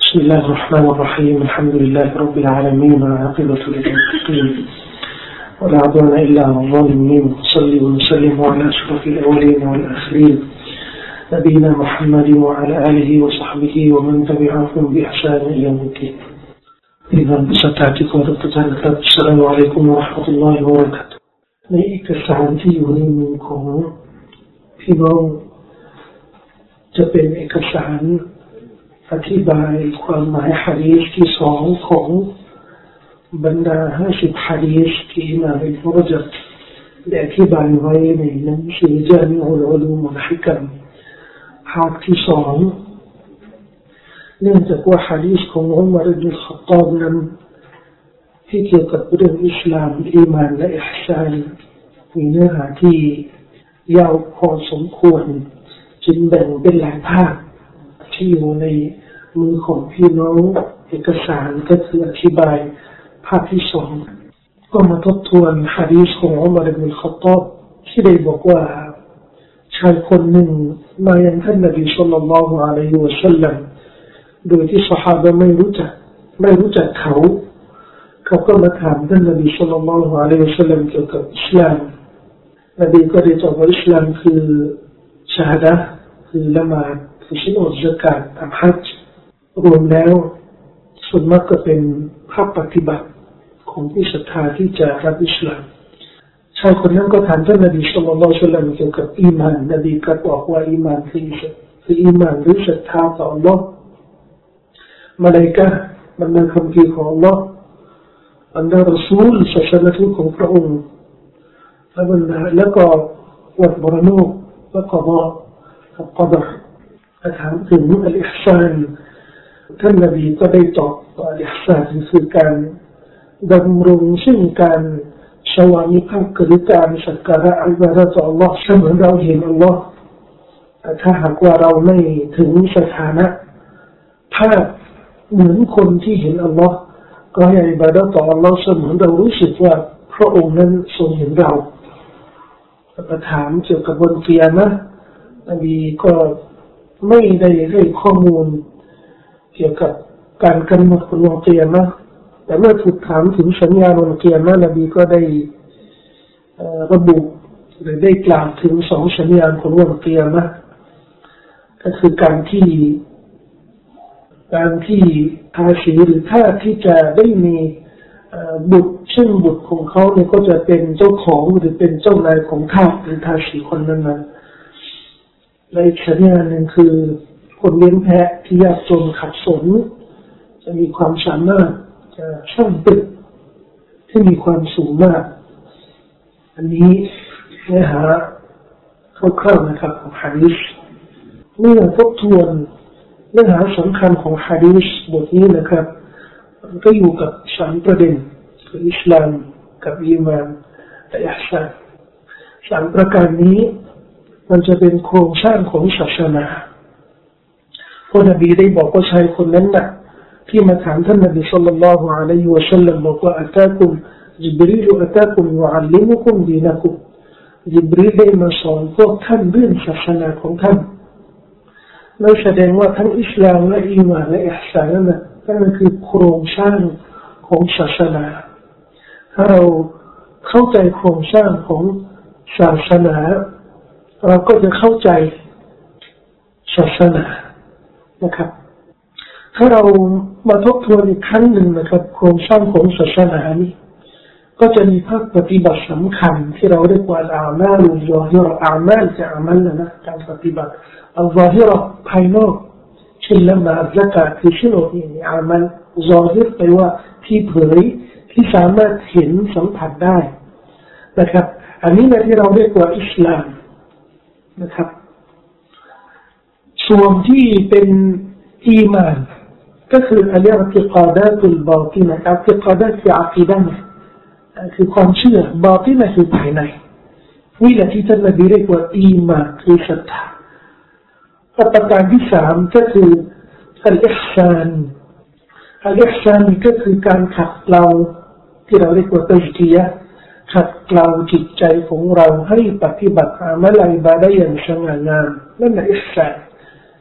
بسم الله الرحمن الرحيم الحمد لله رب العالمين والعاقبة للمتقين ولا عدوان إلا على الظالمين صلي وسلم على أشرف الأولين والآخرين نبينا محمد وعلى آله وصحبه ومن تبعهم بإحسان إلى يوم الدين. إذا بسطاتكم ربطان السلام عليكم ورحمة الله وبركاته. ในเอกสารที่อยู่ในมือของพี่น้องจะเป็นเอกสารอธิบายความหมายหะดีษที่สองของบรรดา50หะดีษที่อิหม่ามอิบนุรญับได้อธิบายไว้ในหนังสือญามิอุลอุลูมวัลฮิกัมภาคที่สองเนื่องจากว่าหะดีษของอุมัรอิบนุลค็อฏฏอบนั้นที่เกี่ยวกับเรื่องอิสลามอีหม่านและอิห์ซานมีเนื้อหาที่ยาวพอสมควรจึงแบ่งเป็นหลายภาคที่อยู่ในมือของพี่น้องเอกสารก็คืออธิบายภาคที่สองก็มาทบทวนหะดีษของอุมัรอิบนุลค็อฏฏอบที่ได้บอกว่าชายคนหนึ่งมายังท่านนบีศ็อลลัลลอฮุอะลัยฮิวะซัลลัมโดยที่ซอฮาบะห์ไม่รู้จักเขาก็มาถามท่านนบีศ็อลลัลลอฮุอะลัยฮิวะซัลลัมเกี่ยวกับอิสลามนบีก็ได้ตอบว่าอิสลามคือชะฮาดะห์คือละหมาดคือศีลอดซะกาตทำฮัจญ์รวมแล้วส่วนมากก็เป็นภาคปฏิบัติของผู้ศรัทธาที่จะรับอิสลามชายคนนั้นก็ถามท่านนบีศ็อลลัลลอฮุอะลัยฮิวะซัลลัมเกี่ยวกับอีหม่านนบีก็บอกว่าอีหม่านคืออีหม่านหรือศรัทธาต่ออัลเลาะห์มลาอิกะฮ์บรรดาคัมภีร์ของอัลเลาะห์บรรดารอซูลศาสนทูตของพระองค์แล้วก็วันบรรโนและกฎกฎถามถึงอัลอิห์ซานท่านนบีก็ได้ตอบว่าอัลอิห์ซานคือการดำรงซึ่งการสวามิภักดิ์หรือการสักการะอิบาดะห์ต่ออัลเลาะห์เสมือนเราเห็นอัลเลาะห์ถ้าหากว่าเราไม่ถึงสถานะภาพเหมือนคนที่เห็นอัลเลาะห์ก็ให้อิบาดะห์ต่ออัลเลาะห์เสมือนเรารู้สึกว่าพระองค์นั้นทรงเห็นเราถามเกี่ยวกับวันกิยามะห์นบีก็ไม่ได้ให้ข้อมูลเกี่ยวกับการกำหนดวันกิยามะห์แต่เมื่อถูกถามถึงสัญญาณวันกิยามะห์นบีก็ได้ระบุหรือได้กล่าวถึงสองสัญญาณของวันกิยามะห์ก็คือการที่ทาสีหรือท่าที่จะได้มีบุตรซึ่งบุตรของเขาเนี่ยก็จะเป็นเจ้าของหรือเป็นเจ้านายของทาสหรือทาสีคนนั้นนะและอีกสัญญาณหนึ่งคือคนเลี้ยงแพะที่ยากจนขัดสนจะมีความสามารถจะสร้างตึกที่มีความสูงมากอันนี้เนื้อหาคร่าวๆนะครับของหะดีษเมื่อทบทวนเนื้อหาสำคัญของหะดีษบทนี้นะครับมันก็อยู่กับ3ประเด็นคืออิสลามกับอีหม่านและอิห์ซาน3ประการนี้มันจะเป็นโครงสร้างของศาสนาพระนบีได้บอกว่าชายคนนั้นน่ะที่มาถามท่านนบีศ็อลลัลลอฮุอะลัยฮิวะซัลลัมบอกว่าอะตากุมญิบรีลอะตากุมยุอัลลิมุกุมดีนะกุมญิบรีลได้มาสอนพวกท่านเรื่องศาสนาของท่านนั่นแสดงว่าทั้งอิสลามและอีหม่านและอิห์ซานนั่นคือโครงสร้างของศาสนาถ้าเราเข้าใจโครงสร้างของศาสนาเราก็จะเข้าใจศาสนานะครับถ้าเรามาทบทวนอีกครั้งหนึ่งนะครับโครงสร้างของศาสนานี้ก็จะมีภาคปฏิบัติสำคัญที่เราเรียกว่าอามัลซอฮิเราะห์อามัลจะอามัลนะการปฏิบัติอัลซอฮิเราะห์ภายนอกเช่นละหมาดซะกาตคือสิ่งนี้อามัลซอฮิรแปลว่าที่เผยที่สามารถเห็นสัมผัสได้นะครับอันนี้นะที่เราเรียกว่าอิสลามนะครับส่วนที่เป็นอีหม่านก็คืออัลอิอติกาดาตุลบาตินะอัลอิติกาดาตคืออะกีดะห์คือความเชื่อบาตินะคือภายในนี่แหละที่ท่านนบีเรียกว่าอีหม่านคือศรัทธาประการที่3ก็คืออัลอิห์ซานอัลอิห์ซานก็คือการขัดเกลาที่เราเรียกว่าตัซกียะห์ขัดเกลาจิตใจของเราให้ปฏิบัติอามัลอิบาดะห์อย่างสง่างามนั่นแหละอิห์ซาน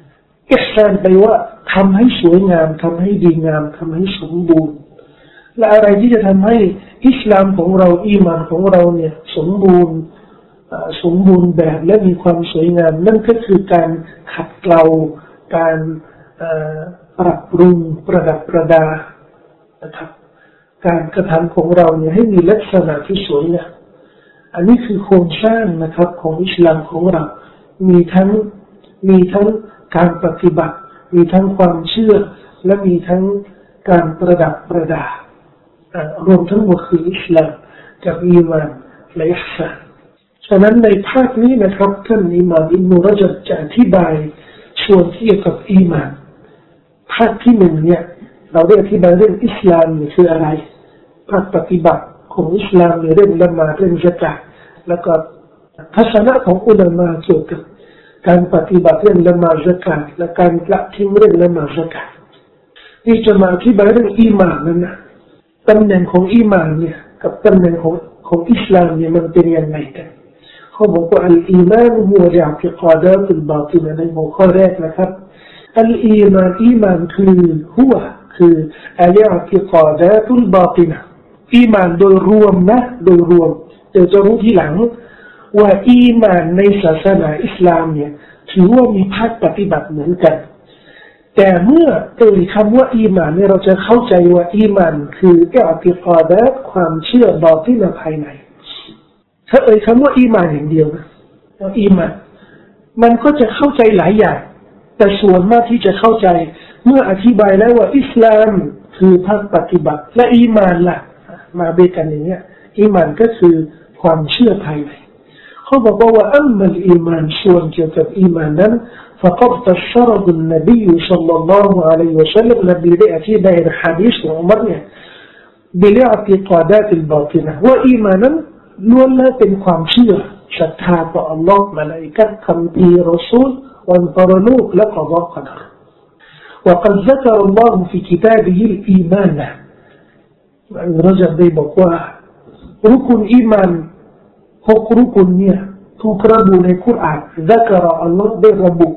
อิหซานแปลว่าทำให้สวยงามทำให้ดีงามทำให้สมบูรณ์และอะไรที่จะทำให้อิสลามของเราอีหม่านของเราเนี่ยสมบูรณ์แบบและมีความสวยงามนั่นก็คือการขัดเกลาการปรับปรุงประดับประดานะครับการกระทำของเราเนี่ยให้มีลักษณะที่สวยงามอันนี้คือโครงสร้างนะครับของอิสลามของเรามีทั้งการปฏิบัติมีทั้งความเชื่อและมีทั้งการประดับประดารวมทั้งหมดคืออิสลามกับอีมานและอิหซานฉะนั้นในภาคนี้นะครับท่านอิหม่ามอิบนุรญับจะอธิบายส่วนที่เกี่ยวกับอีมานภาคที่หนึ่งเนี่ยเราได้อธิบายเรื่องอิสลามนี่คืออะไรภาคปฏิบัติของอิสลามในเรื่องละหมาดเรื่องซักะฮ์แล้วก็ทัศนะของอุลามะเกี่ยวกับการปฏิบัติเรื่องละหมาดซักะฮ์และการละทิ้งเรื่องละหมาดซักะฮ์ที่จะมาอธิบายเรื่องอีหม่านนั้นนะตำแหน่งของอีหม่านเนี่ยกับตำแหน่งของอิสลามเนี่ยมันเป็นยังไงกันเขาบอกว่าอัลอีมานฮุวะอิติกาดาตุลบาตินะในหัวข้อแรกนะครับอัลอีมานคือหัวคืออัลอิติกาดาตุลบาตินะอีมานโดยรวมนะโดยรวมเดี๋ยวจะรู้ทีหลังว่าอีมานในศาสนาอิสลามเนี่ยถือว่ามีภาคปฏิบัติเหมือนกันแต่เมื่อคำว่าอีมานเนี่ยเราจะเข้าใจว่าอีมานคืออิติกาดาตความเชื่อบาตินะภายในถ้าคำว่าอีมานอย่างเดียวนะว่าอีมานมันก็จะเข้าใจหลายอย่างแต่ส่วนมากที่จะเข้าใจเมื่ออธิบายแล้วว่าอิสลามคือภาคปฏิบัติและอีมานล่ะมาเบกันอย่างเงี้ยอีมานก็คือความเชื่อภายในเขาบอกว่าอัลมัลอีมานส่วนเกี่ยวกับอีมานนั้นفقد فسره النبي صلى الله عليه وسلم الذي يأتي بين الحديث وعمرنا بالاعتقادات الباطنة وإيمانا ولا تنقام شيء شتات الله ملائكة كمبي رسول وانطرنوك لقضاء قدر وقد ذكر الله في كتابه الإيمان رجل دي بقوا ركن إيمان هو ركن نية تقربوا للقرآن ذكر الله دي ربو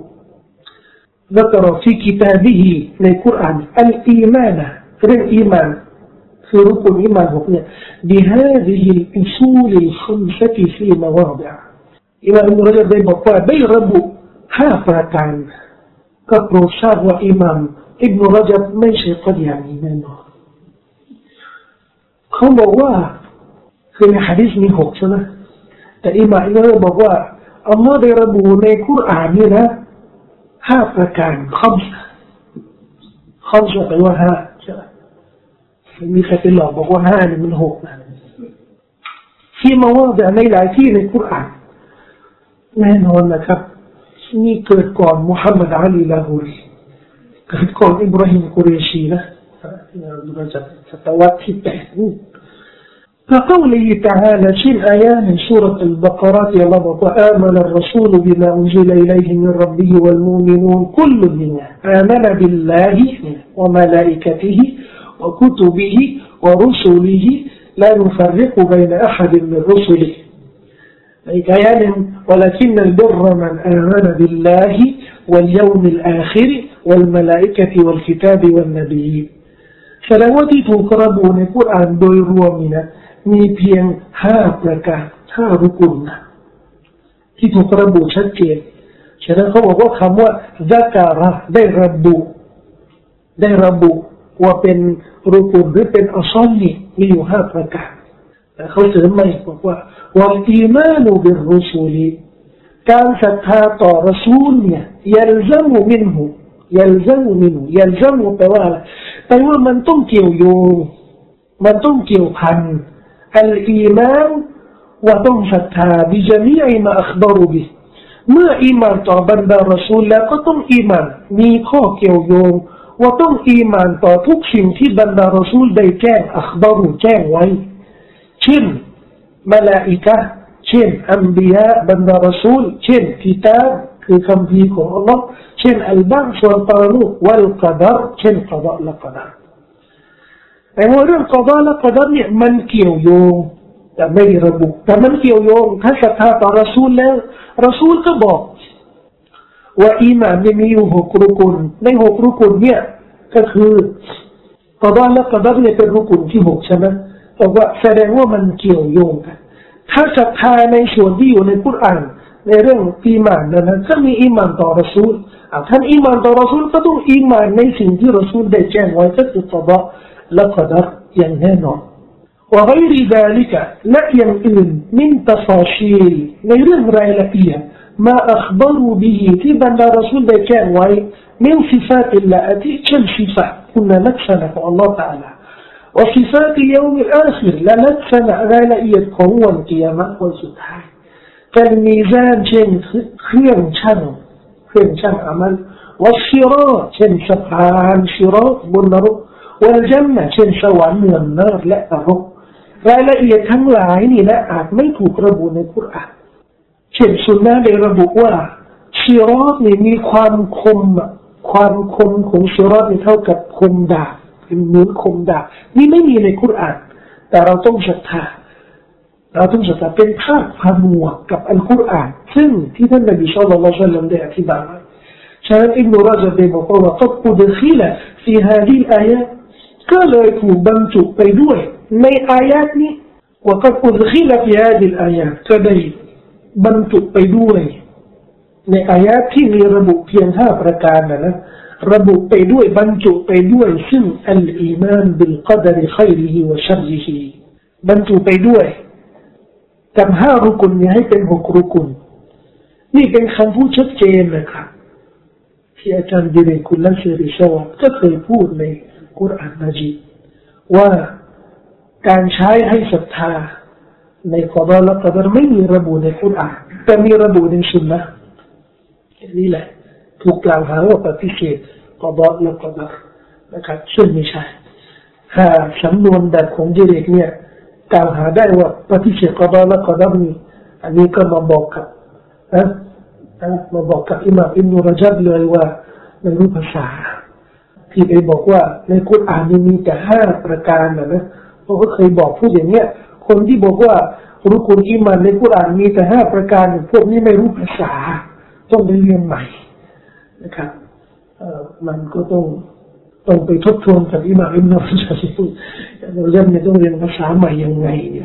ذكر في كتابه للقرآن الإيمان الإيمان في ركن إيمان بهذه الأصول الخمسة في مواضع إمام ابن رجبได้บอกว่าได้ระบุ5ประการก็โปรดทราบว่าอิหม่ามอิบนุรญับไม่ใช่กอฎียานีแน่นอนเขาบอกว่าคือในหะดีษมี6ใช่ไหมแต่อิหม่ามอิบนุรญับบอกว่าอัลลอฮ์ได้ระบุในกุรอานนี่นะ5ประการ5แปลว่า5ใช่ไหมมีใครไปหลอกบอกว่า5นี่มัน6นะที่มาว่าในหลายที่ในกุรอานแน่นอนนะครับนี่เกิดก่อนมุฮัมมัดอาลีลาฮูรีเกิดก่อนอิบราฮิมกุเรชีนะเราจะศตวรรษที่8كقوله تعالى شين آيات من سورة البقرة الله وآمن الرسول بما أنزل إليه من ربه والمؤمنون كل منا آمن بالله وملائكته وكتبه ورسله لا نفرق بين أحد من رسله آيات ولكن البر من آمن بالله واليوم الآخر والملائكة والكتاب والنبيين فلواتي تقربون القرآن دوي رومناมีเพียง5ประการ5รุกุนที่ถูกระบุชัดเจนฉะนั้นเขาบอกว่าคำว่าซักะระได้ระบุว่าเป็นรุกุนหรือเป็นอัศลนี่มีอยู่5ประการแต่เขาเสริมมาอีกบอกว่าวัลอีมานุบิรรุซูลีการศรัทธาต่อรอซูลเนี่ยيلزم منهแปลว่าอะไรแปลว่ามันต้องเกี่ยวโยงมันต้องเกี่ยวพันالإيمان وتنفتها بجميع ما أخبروا به เมื่ออีมานต่อบรรดารอซูลแล้วก็ต้องอีมานมีข้อเกี่ยวโยงว่าต้องอีมานต่อทุกสิ่งที่บรรดารอซูลได้แจ้งอัคบารุแจ้งไว้เช่นมลาอิกะห์เช่นอัมบิยะบรรดารอซูลเช่นกิตาบคือคำพีร์ของอัลลอฮ์เช่นอัลบะษวัลตาลูวัลกอดาร์เช่นกอฎอและกอดาร์แต่ว่าเรื่องกอฎอและกอดาร์เนี่ยมันเกี่ยวโยงแต่ไม่ระบุแต่มันเกี่ยวโยงถ้าศรัทธาต่อรอซูลแล้วรอซูลก็บอกว่าอีหม่านมีอยู่6รุกุนใน6รุกุนเนี่ยก็คือกอฎอและกอดารเนี่ยเป็นรุกุนที่6ใช่ไหมแต่ว่าแสดงว่ามันเกี่ยวโยงกันถ้าศรัทธาในส่วนที่อยู่ในกุรอานในเรื่องอีหม่านนั้นก็มีอีหม่านต่อรอซูลท่านอีหม่านต่อรอซูลก็ต้องอีหม่านในสิ่งที่รอซูลได้แจ้งไว้ก็คือกอฎอและกอดารอย่างแน่นอนوغير ذلك لا يمكن من تفاصيل ในเรื่องรายละเอียดما أخبروا به ที่บรรดารอซูลได้แจ้งไว้ من صفات الله ที่เช่นصفاتคุณลักษณะของอัลลอฮฺ تعالى وصفات اليوم الآخر และลักษณะรายละเอียดของวันกิยามะฮ์วันสุดท้ายكالميزان เช่นเครื่องชั่งอามัลوالصراط เช่นสะพานสิรอตบนนรกوالجنة เช่นสวรรค์เมืองนรกและนรกรายละเอียดทั้งหลายนี่นะอาจไม่ถูกระบุในกุรอานเช่นสุนนะได้ระบุว่าสิรอตนี่มีความคมของสิรอตนี่เท่ากับคมดาบเป็นเหมือนคมดาบนี่ไม่มีในกุรอานแต่เราต้องศรัทธาเป็นภาพผนวกกับอัลกุรอานซึ่งที่ท่านนบีศ็อลลัลลอฮุอะลัยฮิวะซัลลัมได้อธิบายไว้ฉะนั้นอิบนุรอญะบได้บอกว่ากัดอุดคิละฟีฮาซิลอายะห์ก็เลยถูกบรรจุไปด้วยในอายะห์นี้ว่ากัดอุดคิละฟีฮาซิลอายะห์ก็ได้บรรจุไปด้วยในอายะห์ที่มีระบุเพียง5ประการนะระบุไปด้วยบรรจุไปด้วยซึ่งอัลอีมานบิลกอดรค็อยริฮิวะชัรริฮิบรรจุไปด้วยกับ5รุกุนนี้ให้เป็น6รุกุนนี่เป็นคำพูดชัดเจนนะครับที่อาจารย์ดิเรกคุลลันเซริชาวก็เคยพูดในกุรอานมัจีดว่าการใช้ให้ศรัทธาในกอฎอและกอดารไม่มีระบุในกุรอานแต่มีระบุในสุนนะห์นี่แหละถูกกล่าวหาว่าปฏิเสธกอฎอและกอดารนะครับซึ่งไม่ใช่สำนวนแบบของดิเรกเนี่ยกล่าวหาได้ว่าปฏิเสธกอฎอและกอดารนี่อันนี้ก็มาบอกกับอิหม่ามอิบนุรอญะบเลยว่าในรูปภาษาที่ไปบอกว่าในกุรอานมีแต่5ประการนะเขาก็เคยบอกพูดอย่างเนี้ยคนที่บอกว่ารุกุนอีหม่านในกุรอานมีแต่5ประการพวกนี้ไม่รู้ภาษาต้องไปเรียนใหม่นะครับมันก็ต้องไปทบทวนกับอิหม่ามอิบนุรอญะบเราเรียนต้องเรียนภาษาใหม่ยังไงเนี่ย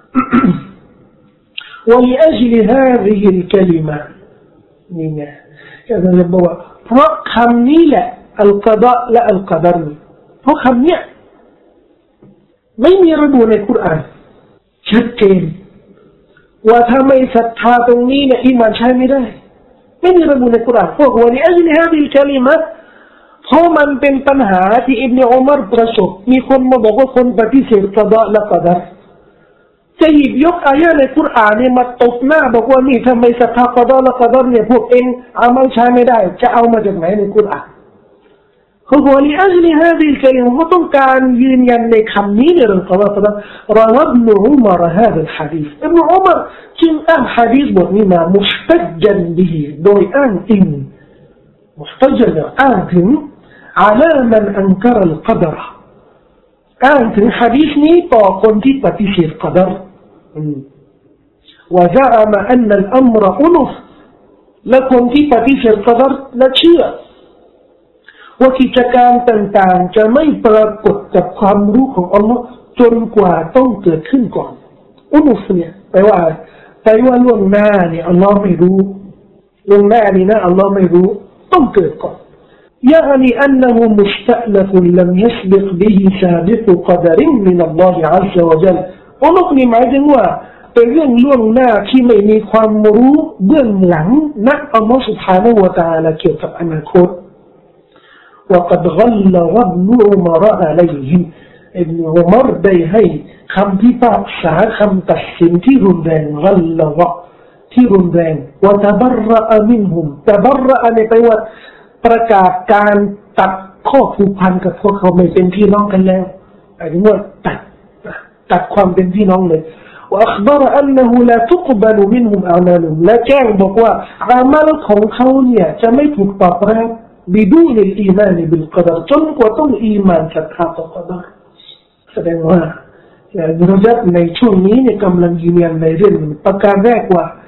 ولأجل هذه الكلمة นี่ไงอาจารย์บอกว่าเพราะคำนี้แหละอัลกอฎอและอัลกอดารเพราะคำเนี้ยไม่มีระบุในกุรอานชัดเจนว่าถ้าไม่ศรัทธาตรงนี้เนี่ยอีหม่านใช้ไม่ได้ไม่มีระบุในกุรอานพวกวันนี้อัจลิฮาดิลกะลิมะเพราะมันเป็นปัญหาที่อิบนุอุมัรประสบมีคนมาบอกว่าคนปฏิเสธกอฎอและกอดารจะหยิบยกอายะห์ในกุรอานเนี่ยมาตบหน้าบอกว่านี่ทำไมศรัทธากอฎอและกอดารเนี่ยพวกเองอามัลใช้ไม่ได้จะเอามาจากไหนในกุรอานเขาบอกว่าอัจลิฮาดิลกะลิมะเขาต้องการยืนยันในคำนี้ในเรื่องกอฎอและกอดารราวะอิบนุอุมัรฮาซาลหะดีษอิบนุอุมัรจึงอ้างหะดีษบทนี้มามุสตัจญันบิฮิโดยอ้างอิงมุสตัจญันอ้างถึงعلى من أنكر القدر อ้างถึงหะดีษนี้ต่อคนที่ปฏิเสธกอฎอรوزعم أن الأمر أنف และคนที่ปฏิเสธกอฎอรและเชื่อว่ากิจการต่างๆจะไม่ปรากฏกับความรู้ของอัลลอฮ์จนกว่าต้องเกิดขึ้นก่อนอุนุฟเนี่ยแปลว่าล่วงหน้าเนี่ยอัลลอฮ์ไม่รู้ล่วงหน้านี่นะอัลลอฮ์ไม่รู้ต้องเกิดก่อนيعني أنه مستأنف لم يسبق به سابق قدر من الله عز وجل อุนุฟนี่หมายถึงว่าเป็นเรื่องล่วงหน้าที่ไม่มีความรู้เบื้องหลังนักอัลลอฮ์ سبحانه และ تعالى เกี่ยวกับอนาคต وقد غلظ ابن عمر عليهم อิบนุอุมัรได้ให้คำพิพากษาคำตัดสินที่รุนแรง غلظ ที่รุนแรง وتبرأ منهم تبرأ ในแปลว่าประกาศการตัดข้อผูกพันกับพวกเขาไม่เป็นพี่น้องกันแล้วหมายถึงว่าตัดความเป็นพี่น้องเลยوأخبر أنه لا تقبل منهم أعمالهم และแจ้งบอกว่าอามัลของเขาเนี่ยจะไม่ถูกตอบรับ بدون الإيمان بالقدر จนกว่าต้องอีหม่านศรัทธาต่อกอฎอรแสดงว่าอิบนุรอญะบในช่วงนี้เนี่ยกำลังยืนยันในเรื่องประการแรกว่า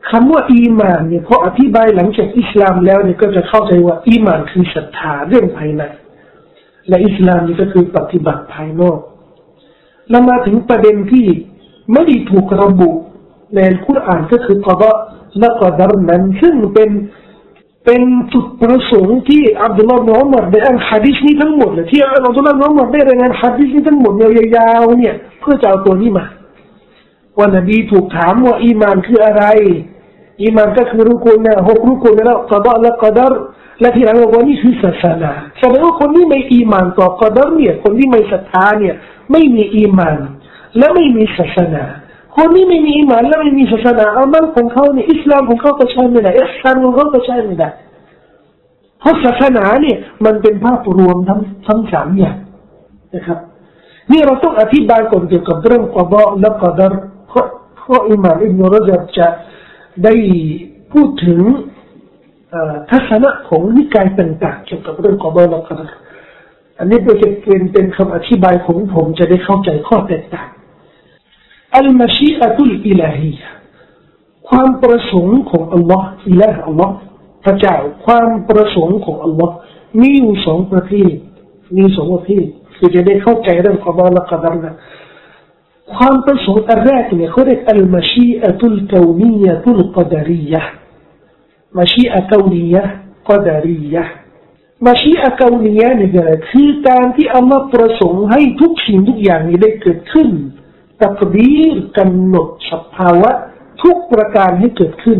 คำว่าอีหม่านเนี่ยพออธิบายหลังจากอิสลามแล้วเนี่ยก็จะเข้าใจว่าอีหม่านคือศรัทธาเรื่องภายในและอิสลามนี่ก็คือปฏิบัติภายนอกแล้วมาถึงประเด็นที่ไม่ได้ถูกระบุในอัลกุรอานก็คือกอฎอและกอดัรนั้นซึ่งเป็นจุดประสงค์ที่อับดุลลาห์ บิน อุมัรได้อ่านหะดีษนี้ทั้งหมดเลยที่อับดุลลาห์ บิน อุมัรได้รายงานหะดีษนี้ทั้งหมดยาวๆเนี่ยเพื่อจะเอาตัวนี้มาว่านบีถูกถามว่าอีหม่านคืออะไรอีหม่านก็คือรุกุนนะ6รุกุนแล้วกอฎอและกอดัรและที่หลังบอกว่านี่คือศาสนาแสดงว่าคนที่ไม่อีหม่านต่อกอดัรเนี่ยคนที่ไม่ศรัทธาเนี่ยไม่มีอีหม่านและไม่มีศาสนาคนที่ไม่มีอีหม่านและไม่มีศาสนาอามัลของเขาเนี่ยอิสลามของเขาก็ใช้ไม่ได้อิหซานของเขาก็ใช้ไม่ได้เพราะศาสนาเนี่ยมันเป็นภาพรวมทั้ง3อย่างนะครับนี่เราต้องอธิบายก่อนเกี่ยวกับเรื่องกอฎอและกอดัรเพราะอิหม่ามอิบนุรญับจะได้พูดถึงทัศนะของนิกายต่างๆเกี่ยวกับเรื่องกอฎอและกอดัรอันนี้เป็นคำอธิบายของผมจะได้เข้าใจข้อแตกต่างอัลมะชีอะตุลอิลาฮียะความประสงค์ของอัลลอฮ์อิลาฮ์อัลลอฮ์พระเจ้าความประสงค์ของอัลลอฮ์มีอยู่2ประเภทคือจะได้เข้าใจเรื่องกอฎอและกอดัรนะความประสงค์อันแรกเนี่ยเขาเรียกอัลมะชีอะตุลกาวนียะตุลกอดารียะมะชีอะกาวนียะกอดารียะมะชีอะกาวนียะเนี่ยคือการที่อัลลอฮ์ประสงค์ให้ทุกสิ่งทุกอย่างนี้ได้เกิดขึ้นตักดีรกำหนดสภาวะทุกประการให้เกิดขึ้น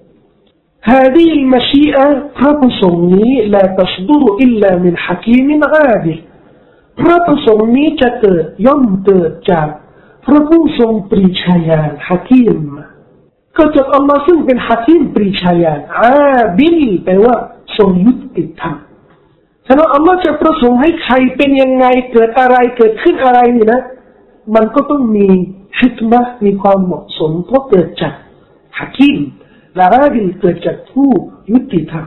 هذه المشيئة พระประสงค์นี้ لا تصدر إلا من حكيم عادل พระประสงค์นี้จะเกิดย่อมเกิดจากพระผู้ทรงปรีชาญาณฮะกีมก็จากอัลลอฮ์ซึ่งเป็นฮะกีมปรีชาญาณอาดิลแปลว่าทรงยุติธรรมฉะนั้นอัลลอฮ์จะประสงค์ให้ใครเป็นยังไงเกิดอะไรเกิดขึ้นอะไรนี่นะมันก็ต้องมีฮิกมะห์มีความเหมาะสมเพราะเกิดจากฮะกีมและอาดิลเกิดจากผู้ยุติธรรม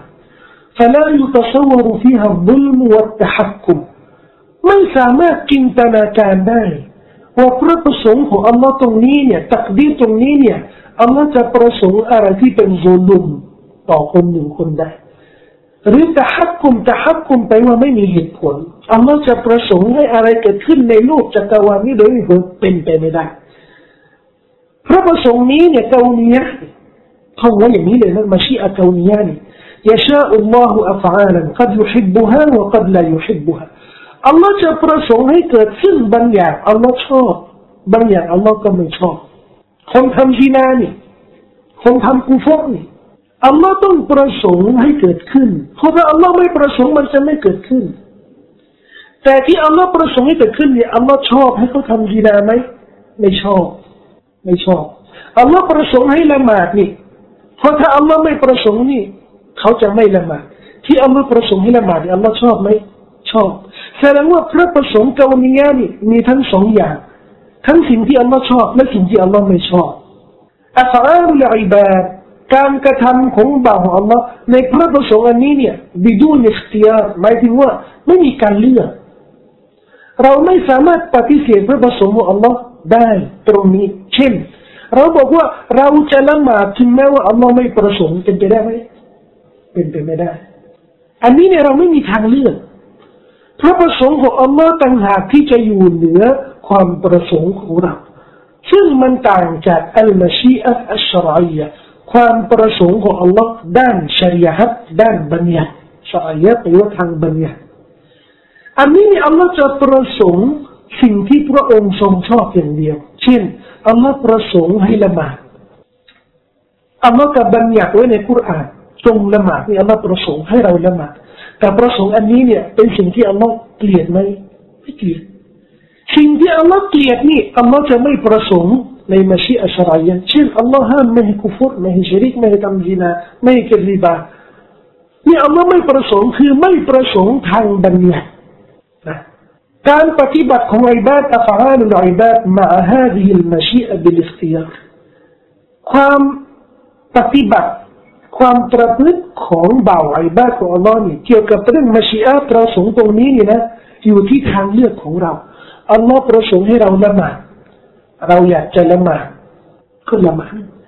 فلا يتصور فيها الظلم والتحكم ไม่สามารถจินตนาการได้ว่าพระประสงค์ของอัลลอฮ์ตรงนี้เนี่ยตักดีรตรงนี้เนี่ยอัลลอฮ์จะประสงค์อะไรที่เป็นซุลุมต่อคนหนึ่งคนใดหรือตะฮักกุมไปว่าไม่มีเหตุผลอัลลอฮ์จะประสงค์ให้อะไรเกิดขึ้นในโลกจักรวาลนี้โดยเป็นไปไม่ได้พระประสงค์นี้เนี่ยกาวนียะห์เขาว่าอย่างนี้เลยนะมะชีอะกาวนียะห์นี่يشاء الله أفعالا قد يحبها وقد لا يحبها อัลลอฮ์จะประสงค์ให้เกิดขึ้นบางอย่างอัลลอฮ์ชอบบางอย่างอัลลอฮ์ก็ไม่ชอบคนทำซินานี่คนทำกุฟรนี่อัลลอฮ์ต้องประสงค์ให้เกิดขึ้นเพราะถ้าอัลลอฮ์ไม่ประสงค์มันจะไม่เกิดขึ้นแต่ที่อัลลอฮ์ประสงค์ให้เกิดขึ้นเนี่ยอัลลอฮ์ชอบให้เขาทำซินาไหมไม่ชอบอัลลอฮ์ประสงค์ให้ละหมาดนี่เพราะถ้าอัลลอฮ์ไม่ประสงค์นี่เขาจะไม่ละหมาดที่อัลลอฮ์ประสงค์ให้ละหมาดนี่อัลลอฮ์ชอบไหมชอบแสดงว่าพระประสงค์กาวนียะห์นี่มีทั้ง2อย่างทั้งสิ่งที่อัลลอฮ์ชอบและสิ่งที่อัลลอฮ์ไม่ชอบอัฟอาลุลอิบาดการกระทำของบ่าวของอัลลอฮ์ในพระประสงค์อันนี้เนี่ยบิดูนอิคติยารหมายถึงว่าไม่มีการเลือกเราไม่สามารถปฏิเสธพระประสงค์ของอัลลอฮ์ได้ตรงนี้เช่นเราบอกว่าเราจะละหมาดถึงแม้ว่าอัลลอฮ์ไม่ประสงค์เป็นไปได้ไหมเป็นไปไม่ได้อันนี้เนี่ยเราไม่มีทางเลือกพระประสงค์ของอัลลอฮ์ต่างหากที่จะอยู่เหนือความประสงค์ของเราซึ่งมันต่างจากอัลมะชีอะห์อัชชะรออียะห์ความประสงค์ของอัลลอฮ์ด้านชะรีอะห์ด้านบัญญัติชะรีอะห์แปลว่าทางบัญญัติอันนี้อัลลอฮ์จะประสงค์สิ่งที่พระองค์ทรงชอบอย่างเดียวเช่นอัลลอฮ์ประสงค์ให้ละหมาดอัลลอฮ์ก็บัญญัติไว้ในกุรอานจงละหมาดนี่อัลลอฮ์ประสงค์ให้เราละหมาดแต่ประสงค์อันนี้เนี่ยเป็นสิ่งที่อัลลอฮ์เกลียดไหมไม่เกลียดสิ่งที่อัลลอฮ์เกลียดนี่อัลลอฮ์จะไม่ประสงค์ในมะชีอะห์ชะรออียะห์เช่นอัลลอฮ์ห้ามไม่ให้กุฟรไม่ให้ชิริกไม่ให้ทำซินาไม่ให้กินริบานี่อัลลอฮ์ไม่ประสงค์คือไม่ประสงค์ทางบัญญัตินะการปฏิบัติของอิบาดอัฟอาลุลอิบาดมะอะฮาซิฮิลมะชีอะห์บิลอิคติยารความปฏิบัติความประพฤติของบ่าวอิบาดของอัลลอฮ์นี่เกี่ยวกับเรื่องมะชีอะห์ประสงค์ตรงนี้นี่นะอยู่ที่ทางเลือกของเราอัลลอฮ์ประสงค์ให้เราละหมาดเราอยากจะละหมาดก็ละหมาด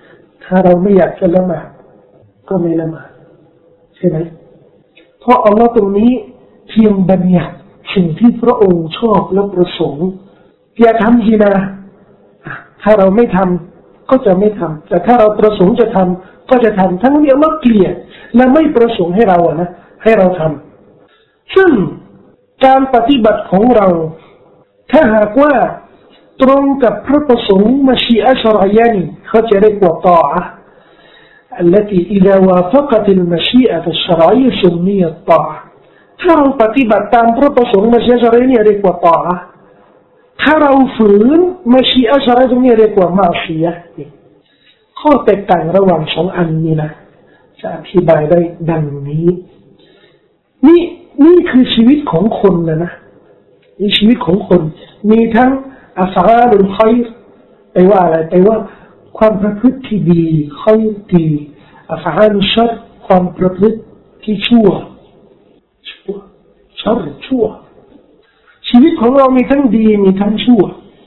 ถ้าเราไม่อยากจะละหมาดก็ไม่ละหมาดใช่ไหมเพราะอัลลอฮ์ตรงนี้เพียงบัญญัติสิ่งที่พระองค์ชอบและประสงค์อย่าทำซินาถ้าเราไม่ทำก็จะไม่ทำแต่ถ้าเราประสงค์จะทำก็จะทำทั้งนี้อัลลอฮ์เกลียดและไม่ประสงค์ให้เราให้เราทำซึ่งการปฏิบัติของเราถ้าหากว่าตรงกับพระประสงค์มัชีอะฮ์ชะรอยีนี่เขาจะเรียกว่าตออะห์ التي إذا وافقت المشيئة الشرعية سميت طاعة ถ้าเราปฏิบัติตามพระประสงค์มัชีอะฮ์ชะรอยีนี่เรียกว่าตออะห์ถ้าเราฝืนมัชีอะฮ์ชะรอยีตรงนี้เรียกว่ามาซียะห์ข้อแตกต่างระหว่างสองอันนี้นะจะอธิบายได้ดังนี้นี่คือชีวิตของคนนะนี่ชีวิตของคนมีทั้งอัฟอาลุลค็อยรแปลว่าอะไรแปลว่าความประพฤติที่ดีค็อยรดีอัฟอาลุชชัรความประพฤติที่ชั่วชัรชั่วชีวิตของเรามีทั้งดีมีทั้งชั่ว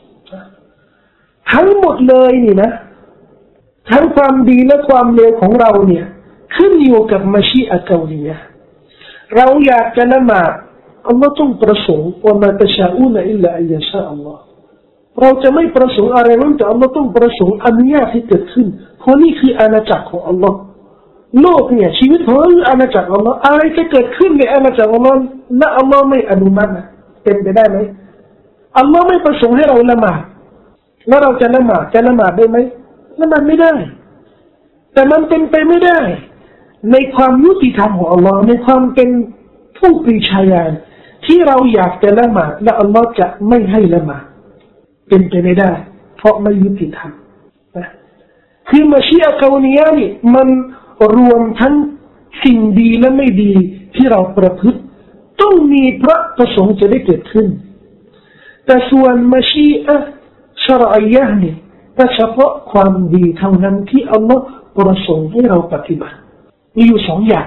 ทั้งหมดเลยนี่นะทั้งความดีและความเลวของเราเนี่ยขึ้นอยู่กับมัชีอะห์กาวนียะห์เราอยากจะละหมาดอัลลอฮ์ต้องประสงค์ว่ามาตะชาอูนอิลลาอัยยะชาอัลลอฮ์เราจะไม่ประสงค์อะไรนั่นแต่อัลลอฮ์ต้องประสงค์อนุญาตให้เกิดขึ้นเพราะนี่คืออาณาจักรของอัลลอฮ์โลกเนี่ยชีวิตของเราคืออาณาจักรอัลลอฮ์อะไรจะเกิดขึ้นในอาณาจักรอัลลอฮ์และอัลลอฮ์ไม่อนุมัติเป็นไปได้ไหมอัลลอฮ์ไม่ประสงค์ให้เราละหมาดแล้วเราจะละหมาดได้ไหมละหมาดไม่ได้แต่มันเป็นไปไม่ได้ในความยุติธรรมของอัลลอฮ์ในความเป็นผู้ปรีชาญาณที่เราอยากจะละหมาดและอัลลอฮ์จะไม่ให้ละหมาดเป็นไปไม่ได้เพราะไม่ยุติธรรมนะคือมัชีอะห์กาวนียะห์นี่มันรวมทั้งสิ่งดีและไม่ดีที่เราประพฤติต้องมีพระประสงค์จะได้เกิดขึ้นแต่ส่วนมัชีอะห์ชะรอยียะห์นี่แต่เฉพาะความดีเท่านั้นที่อัลลอฮ์ประสงค์ให้เราปฏิบัติมีอยู่สองอย่าง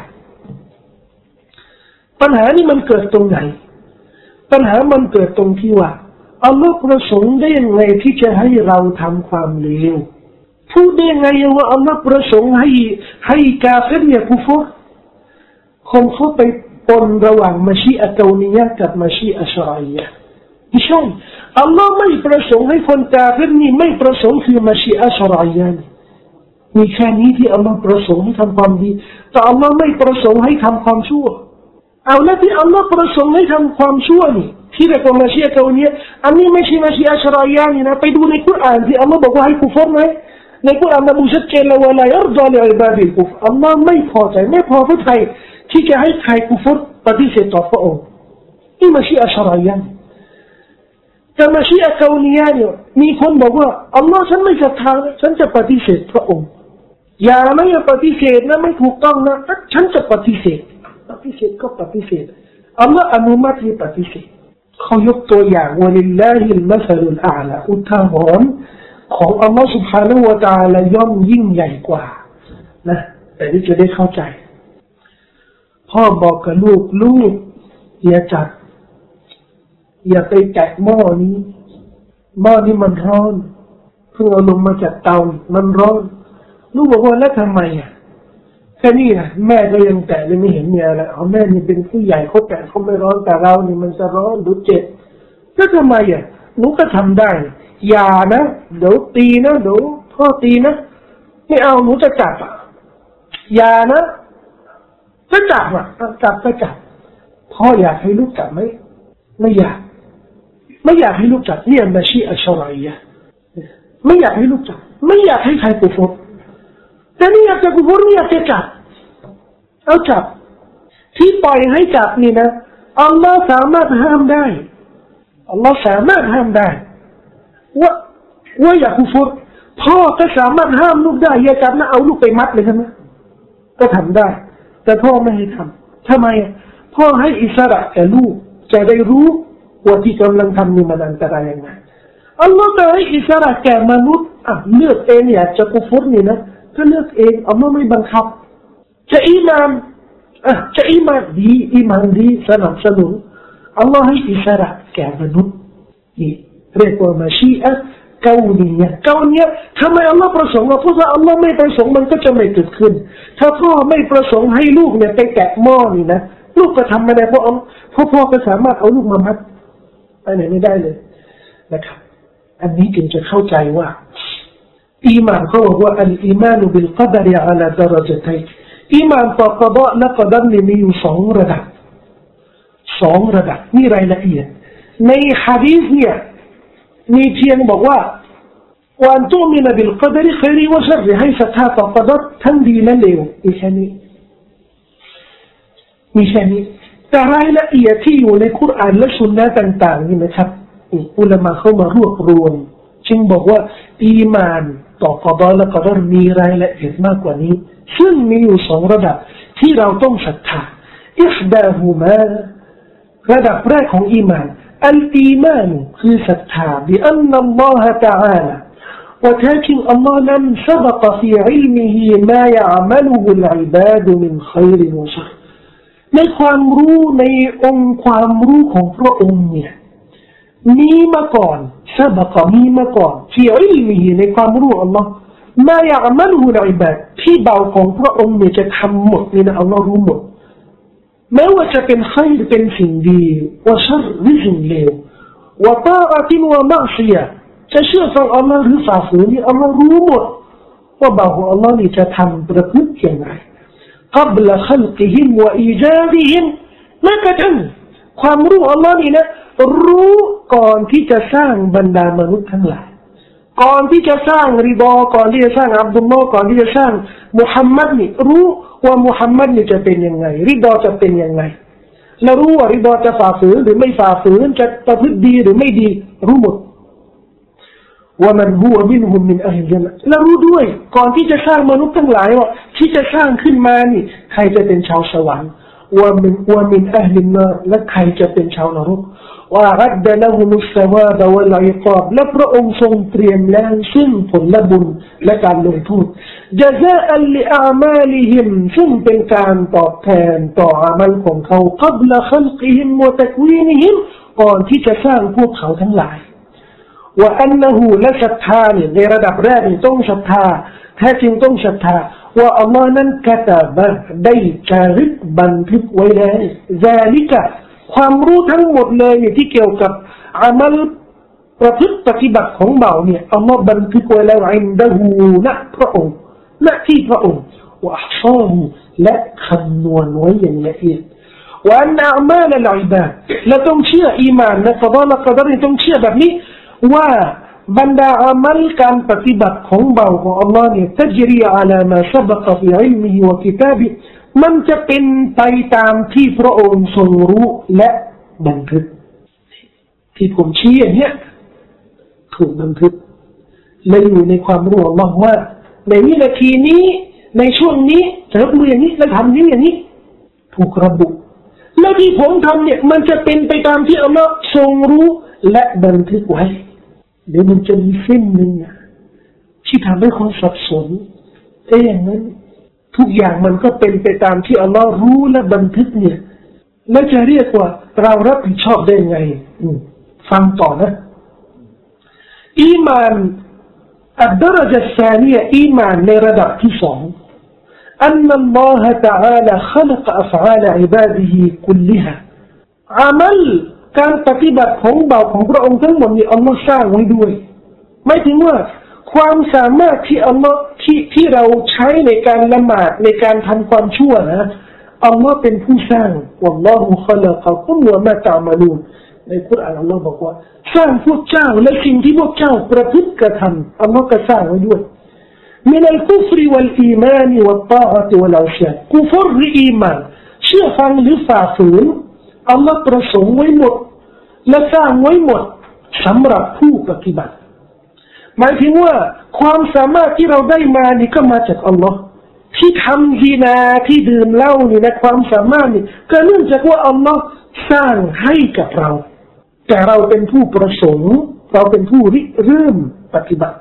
ปัญหานี่มันเกิดตรงไหนปัญหามันเกิดตรงที่ว่าอัลลอฮ์ประสงค์ได้ยังไงที่จะให้เราทำความเลวพูดได้ยังไงว่าอัลลอฮ์ประสงค์ให้กาเฟรเนี่ยกุฟรคงเขาไปปนระหว่างมัชีอะห์กาวนียะห์กับมัชีอะห์ชะรอยียะห์ไม่ใช่อัลลอฮ์ไม่ประสงค์ให้คนกาเฟรนี่ไม่ประสงค์คือมัชีอะห์ชะรอยียะห์มีแค่นี้ที่อัลลอฮ์ประสงค์ให้ทำความดีแต่อัลลอฮ์ไม่ประสงค์ให้ทำความชั่วเอาแล้วที่อัลลอฮ์ประสงค์ให้ทำความชั่วนี่ที่เรียกว่ามัชีอะห์กาวนียะห์อันนี้ไม่ใช่มัชีอะห์ชะรอยียะห์นี่นะไปดูในกุรอานที่อัลลอฮ์บอกว่าให้กุฟรไหมในกุรอานระบุชัดเจนแล้วว่าลายัรฎอลิอิบาดิลกุฟรอัลลอฮ์ไม่พอใจไม่พอพระทัยที่จะให้ใครกุฟรปฏิเสธต่อพระองค์นี่มัชีอะห์ชะรอยียะห์แต่มัชีอะห์กาวนียะห์เนี่ยมีคนบอกว่าอัลลอฮ์ฉันไม่ศรัทธาฉันจะปฏิเสธพระองค์อย่าไม่ปฏิเสธนะไม่ถูกต้องนะฉันจะปฏิเสธก็ปฏิเสธอัลลอฮ์อนุมัติให้ปฏิเสธเขายกตัวอย่างวะลิลลาฮิลมัซลุลอาลาอุทาหรณ์ของอัลลอฮ์ سبحانه และ تعالى ย่อมยิ่งใหญ่กว่านะแต่นี่จะได้เข้าใจพ่อบอกกับลูกอย่าไปแตะหม้อนี้มันร้อนเพิ่งเอาลงมาจากเตามันร้อนลูกบอกว่าแล้วทำไมแค่นี้นะแม่ก็ยังแตะเลยไม่เห็นมีอะไรแม่นี่เป็นผู้ใหญ่เขาแตะเขาไม่ร้อนแต่เรานี่มันจะร้อนดูเจ็บแล้วทำไมหนูก็ทำได้อย่านะเดี๋ยวตีนะเดี๋ยวพ่อตีนะไม่เอาหนูจะจับอย่านะจะจับจับพ่ออยากให้ลูกจับไหมไม่อยากให้ลูกจับเนี่ยมัชีอะห์ชะรอยียะห์ไม่อยากให้ลูกจับไม่อยากให้ใครกุฟรแต่นี่อยากจะกุฟรนี่อยากจะจับเอาจับที่ปล่อยให้จับนี่นะอัลลอฮ์สามารถห้ามได้อัลลอฮ์สามารถห้ามได้ว่าอย่ากุฟรพ่อก็สามารถห้ามลูกได้อย่าจับนะเอาลูกไปมัดเลยใช่ไหมก็ทำได้แต่พ่อไม่ให้ทำทำไมพ่อให้อิสระแก่ลูกจะได้รู้ว่าที่กำลังทำนี่มันอันตรายยังไงอัลลอฮ์ก็ให้อิสระแก่มนุษย์เลือกเองอยากจะกุฟรนี่นะก็เลือกเองอัลลอฮ์ไม่บังคับจะอีมานดีสนับสนุนอัลลอฮ์ให้อิสระแก่มนุษย์นี่เรียกว่ามัชีอะห์เกาเนียทำไมอัลลอฮ์ประสงค์เพราะว่าอัลลอฮ์ไม่ประสงค์มันก็จะไม่เกิดขึ้นถ้าพ่อไม่ประสงค์ให้ลูกเนี่ยไปแกะหม้อนี่นะลูกก็ทำไม่ได้เพราะพ่อก็สามารถเอาลูกมามัดไปไหนไม่ได้เลยนะครับอันนี้จึงจะเข้าใจว่าอีหม่านเขาบอกว่าอัลอีมานุบิลกัดรอะลาดะเราะญะตัยน์อีหม่านต่อกอฎอและกอดัรมีอยู่2ระดับนี่รายละเอียดในหะดีษเนี่ยมีเพียงบอกว่าวันตุมินบิลกัดรค็ยริวะชัรให้ศรัทธาต่อกอดัรทั้งดีและเลวมีแค่นี้แต่รายละเอียดที่อยู่ในคุรอานและสุนนะต่างๆนี่นะครับอุลามะเข้ามารวบรวมจึงบอกว่าอีมานต่อกอฎอและกอดัรมีรายละเอียดมากกว่านี้ซึ่งมีอยู่2ระดับที่เราต้องศรัทธาอิฮดาฮุมาระดับแรกของอีมานอัลอีมานคือศรัทธาบิอันนัลลอฮะตะอาลาوتاكن الله لم سبق في علمه ما يعمله العباد من خير وشر ในความรู้ในองค์ความรู้ของพระองค์เนี่ยมีมาก่อนซะบะกะมีมาก่อนที่อิลมีในความรู้อัลลอฮ์มายะอ์มัลฮุลอิบาดที่เบาของพระองค์เนี่ยจะทำหมดนี่นะอัลลอฮ์รู้หมดไม่ว่าจะเป็นไคร์เป็นสิ่งดีว่าชัรหรือสิ่งเลวว่าตาอะตินวะมะซิยะจะเชื่อฟังอัลลอฮ์หรือฝ่าฝืนนี่อัลลอฮ์รู้หมดว่าเบาของอัลลอฮ์นี่จะทำประพฤติอย่างไรقبل خلقهم وإيجادهم แม้กระทั่งความรู้อัลลอฮ์นี่นะรู้ก่อนที่จะสร้างบรรดามนุษย์ทั้งหลายก่อนที่จะสร้างริดอก่อนที่จะสร้างอับดุลลอฮ์ก่อนที่จะสร้างมุฮัมมัดนี่รู้ว่ามุฮัมมัดนี่จะเป็นยังไงริดอจะเป็นยังไงและรู้ว่าริดอจะฝ่าฝืนหรือไม่ฝ่าฝืนจะประพฤติดีหรือไม่ดีรู้หมดว่ามันหัวมินหุมมินอะฮิลญันนะและรู้ด้วยก่อนที่จะสร้างมนุษย์ทั้งหลายว่าที่จะสร้างขึ้นมานี่ใครจะเป็นชาวสวรรค์ว่ามินอะฮิลนาและใครจะเป็นชาวนรกว่าอัดดะละฮุมุสซาวาบะวัลอิกอบและพระองค์ทรงเตรียมแล้วซึ่งผลบุญและการลงโทษญะซาอัลลิอามาลิฮิมซึ่งเป็นการตอบแทนต่ออามัลของเขาقبل خلقهم وتكوينهمก่อนที่จะสร้างพวกเขาทั้งหลายว่าอันนะฮูและศรัทธาเนี่ยในระดับแรกนี่ต้องศรัทธาแท้จริงต้องศรัทธาว่าอัลลอฮ์นั้นกะตะบะได้จารึกบันทึกไว้แล้วซาลิกะความรู้ทั้งหมดเลยเนี่ยที่เกี่ยวกับอามัลประพฤติปฏิบัติของเบาเนี่ยอัลลอฮ์บันทึกไว้แล้วอินดะฮูณพระองค์ณที่พระองค์วะอัฮซาฮูและคำนวณไว้อย่างละเอียดว่าอันอามัลอัลอิบาดและต้องเชื่ออีหม่านในกอฎอและกอดัรต้องเชื่อแบบนี้ว่าบรรดาอามัลการปฏิบัติของเบาของอัลลอฮ์เนี่ยตัจรีอะลามาซะบะกะฟิอิลมิฮิวะกิตาบิมันจะเป็นไปตามที่พระองค์ทรงรู้และบันทึกที่ผมชี้อย่างเนี้ยถูกบันทึกและอยู่ในความรู้อัลลอฮ์ว่าในวินาทีนี้ในช่วงนี้จะทำอย่างนี้และทำนี้อย่างนี้ถูกระบุและที่ผมทำเนี่ยมันจะเป็นไปตามที่อัลลอฮ์ทรงรู้และบันทึกไว้เดี๋ยวมันจะมีเส้นหนึ่งที่ทำให้คนสับสนอย่างนั้นทุกอย่างมันก็เป็นไปตามที่อัลลอฮ์รู้และบันทึกเนี่ยแล้วจะเรียกว่าเรารับผิดชอบได้ไงฟังต่อนะอีมานอัดดะเราะญะซานียะอีมานในระดับที่2อันนัลลอฮะตะอาลาขลักอัฟอาลอิบาดิฮิคุลลิฮาอามัลการปฏิบัติของเบาของพระองค์ทั้งหมดนี่อัลลอฮ์สร้างไว้ด้วยหมายถึงว่าความสามารถที่อัลลอฮ์ที่เราใช้ในการละหมาดในการทำความชั่วนะอัลลอฮ์เป็นผู้สร้างวัลลอฮุขะลักะกุมวะมาตะอ์มะลูนในกุรอานอัลลอฮ์บอกว่าสร้างพวกเจ้าและสิ่งที่พวกเจ้าประพฤติกระทำอัลลอฮ์ก็สร้างไว้ด้วยมินัลกุฟรวัลอีมานวัตฏาอะติวัลอิชากุฟรหรืออีมานเชื่อฟังหรือฝ่าฝืนอัลลอฮ์ประสงค์ไว้หมดและสร้างไว้หมดสำหรับผู้ปฏิบัติหมายถึงว่าความสามารถที่เราได้มานี่ก็มาจากอัลลอฮ์ที่ทำซินาที่ดื่มเหล้านี่นะความสามารถนี่ก็เนื่องจากว่าอัลลอฮ์สร้างให้กับเราแต่เราเป็นผู้ประสงค์เราเป็นผู้ริเริ่มปฏิบัติ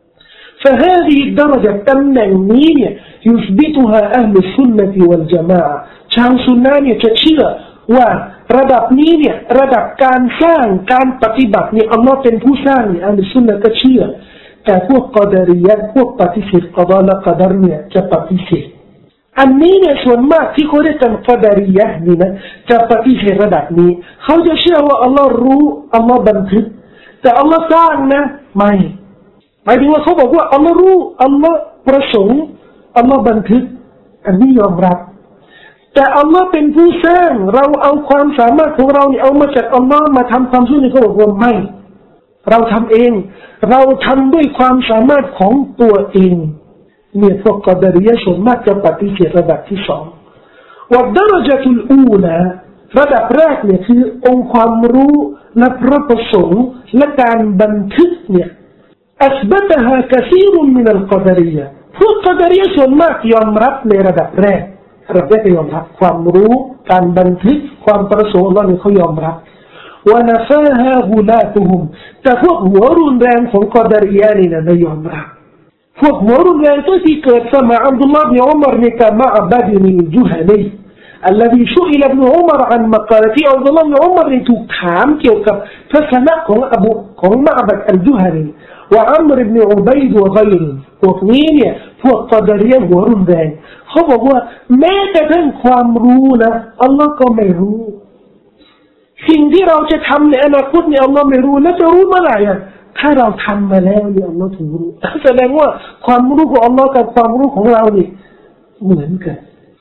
فهذه الدرجة ตำแหน่งนี้เนี่ย يثبتها أهل السنة والجماعة ชาวซุนนะห์เนี่ยจะเชื่อว่าระดับนี้เนี่ยระดับการสร้างการปฏิบัติเนี่ยอัลลอฮ์เป็นผู้สร้างเนี่ยอัลลอฮ์ซุนนะก็เชื่อแต่พวกกอดารียะห์พวกปฏิเสธกอฎอและกอดัรเนี่ยจะปฏิเสธอันนี้เนี่ยส่วนมากที่เขาเรียกกันกอดารียะห์นี่นะจะปฏิเสธระดับนี้เขาจะเชื่อว่าอัลลอฮ์รู้อัลลอฮ์บันทึกแต่อัลลอฮ์สร้างนะไม่หมายถึงว่าเขาบอกว่าอัลลอฮ์รู้อัลลอฮ์ประสงค์อัลลอฮ์บันทึกอันนี้ยอมรับแต่อัลลอฮ์เป็นผู้สร้างเราเอาความสามารถของเราเนี่ยเอามาจากอัลลอฮ์มาทำความชั่วนี่เขาบอกว่าไม่เราทำเองเราทำด้วยความสามารถของตัวเองเนี่ยพวกกอดารียะห์ส่วนมากจะปฏิเสธระดับที่สองวัดดะเราะญะตุลอูลาระดับแรกเนี่ยคือองค์ความรู้และพระประสงค์และการบันทึกเนี่ยอัสบัตฮะกะซีรุมินัลกอดารียะห์พวกกอดารียะห์ส่วนมากยอมรับในระดับแรกยอมรับความรู้การบันทึกความประสงค์ว่าเขายอมรับวะนะฟาฮะฮุลาตุฮุมแต่พวกหัวรุนแรงของกอดารียะห์นี่นะไม่ยอมรับพวกหัวรุนแรงที่เกิดสมัยอับดุลลอฮ์บินอุมัรนี่กับมะอับดุลจุฮานี الذي سئل ابن عمر عن مقالة عبد الله بن عمر ถูกถามเกี่ยวกับทัศนะของมะอับดุลจุฮานีوعمر بن عبيد وغيره พวกนี้เนี่ยพวกกอดารียะห์หัวรุนแรงเขาบอกว่าแม้แต่ทั้งความรู้นะอัลลอฮ์ก็ไม่รู้สิ่งที่เราจะทำในอนาคตเนี่ยอัลลอฮ์ไม่รู้แล้วจะรู้เมื่อไหร่อ่ะถ้าเราทำมาแล้วเนี่ยอัลลอฮ์ถึงรู้แสดงว่าความรู้ของอัลลอฮ์กับความรู้ของเรานี่เหมือนกัน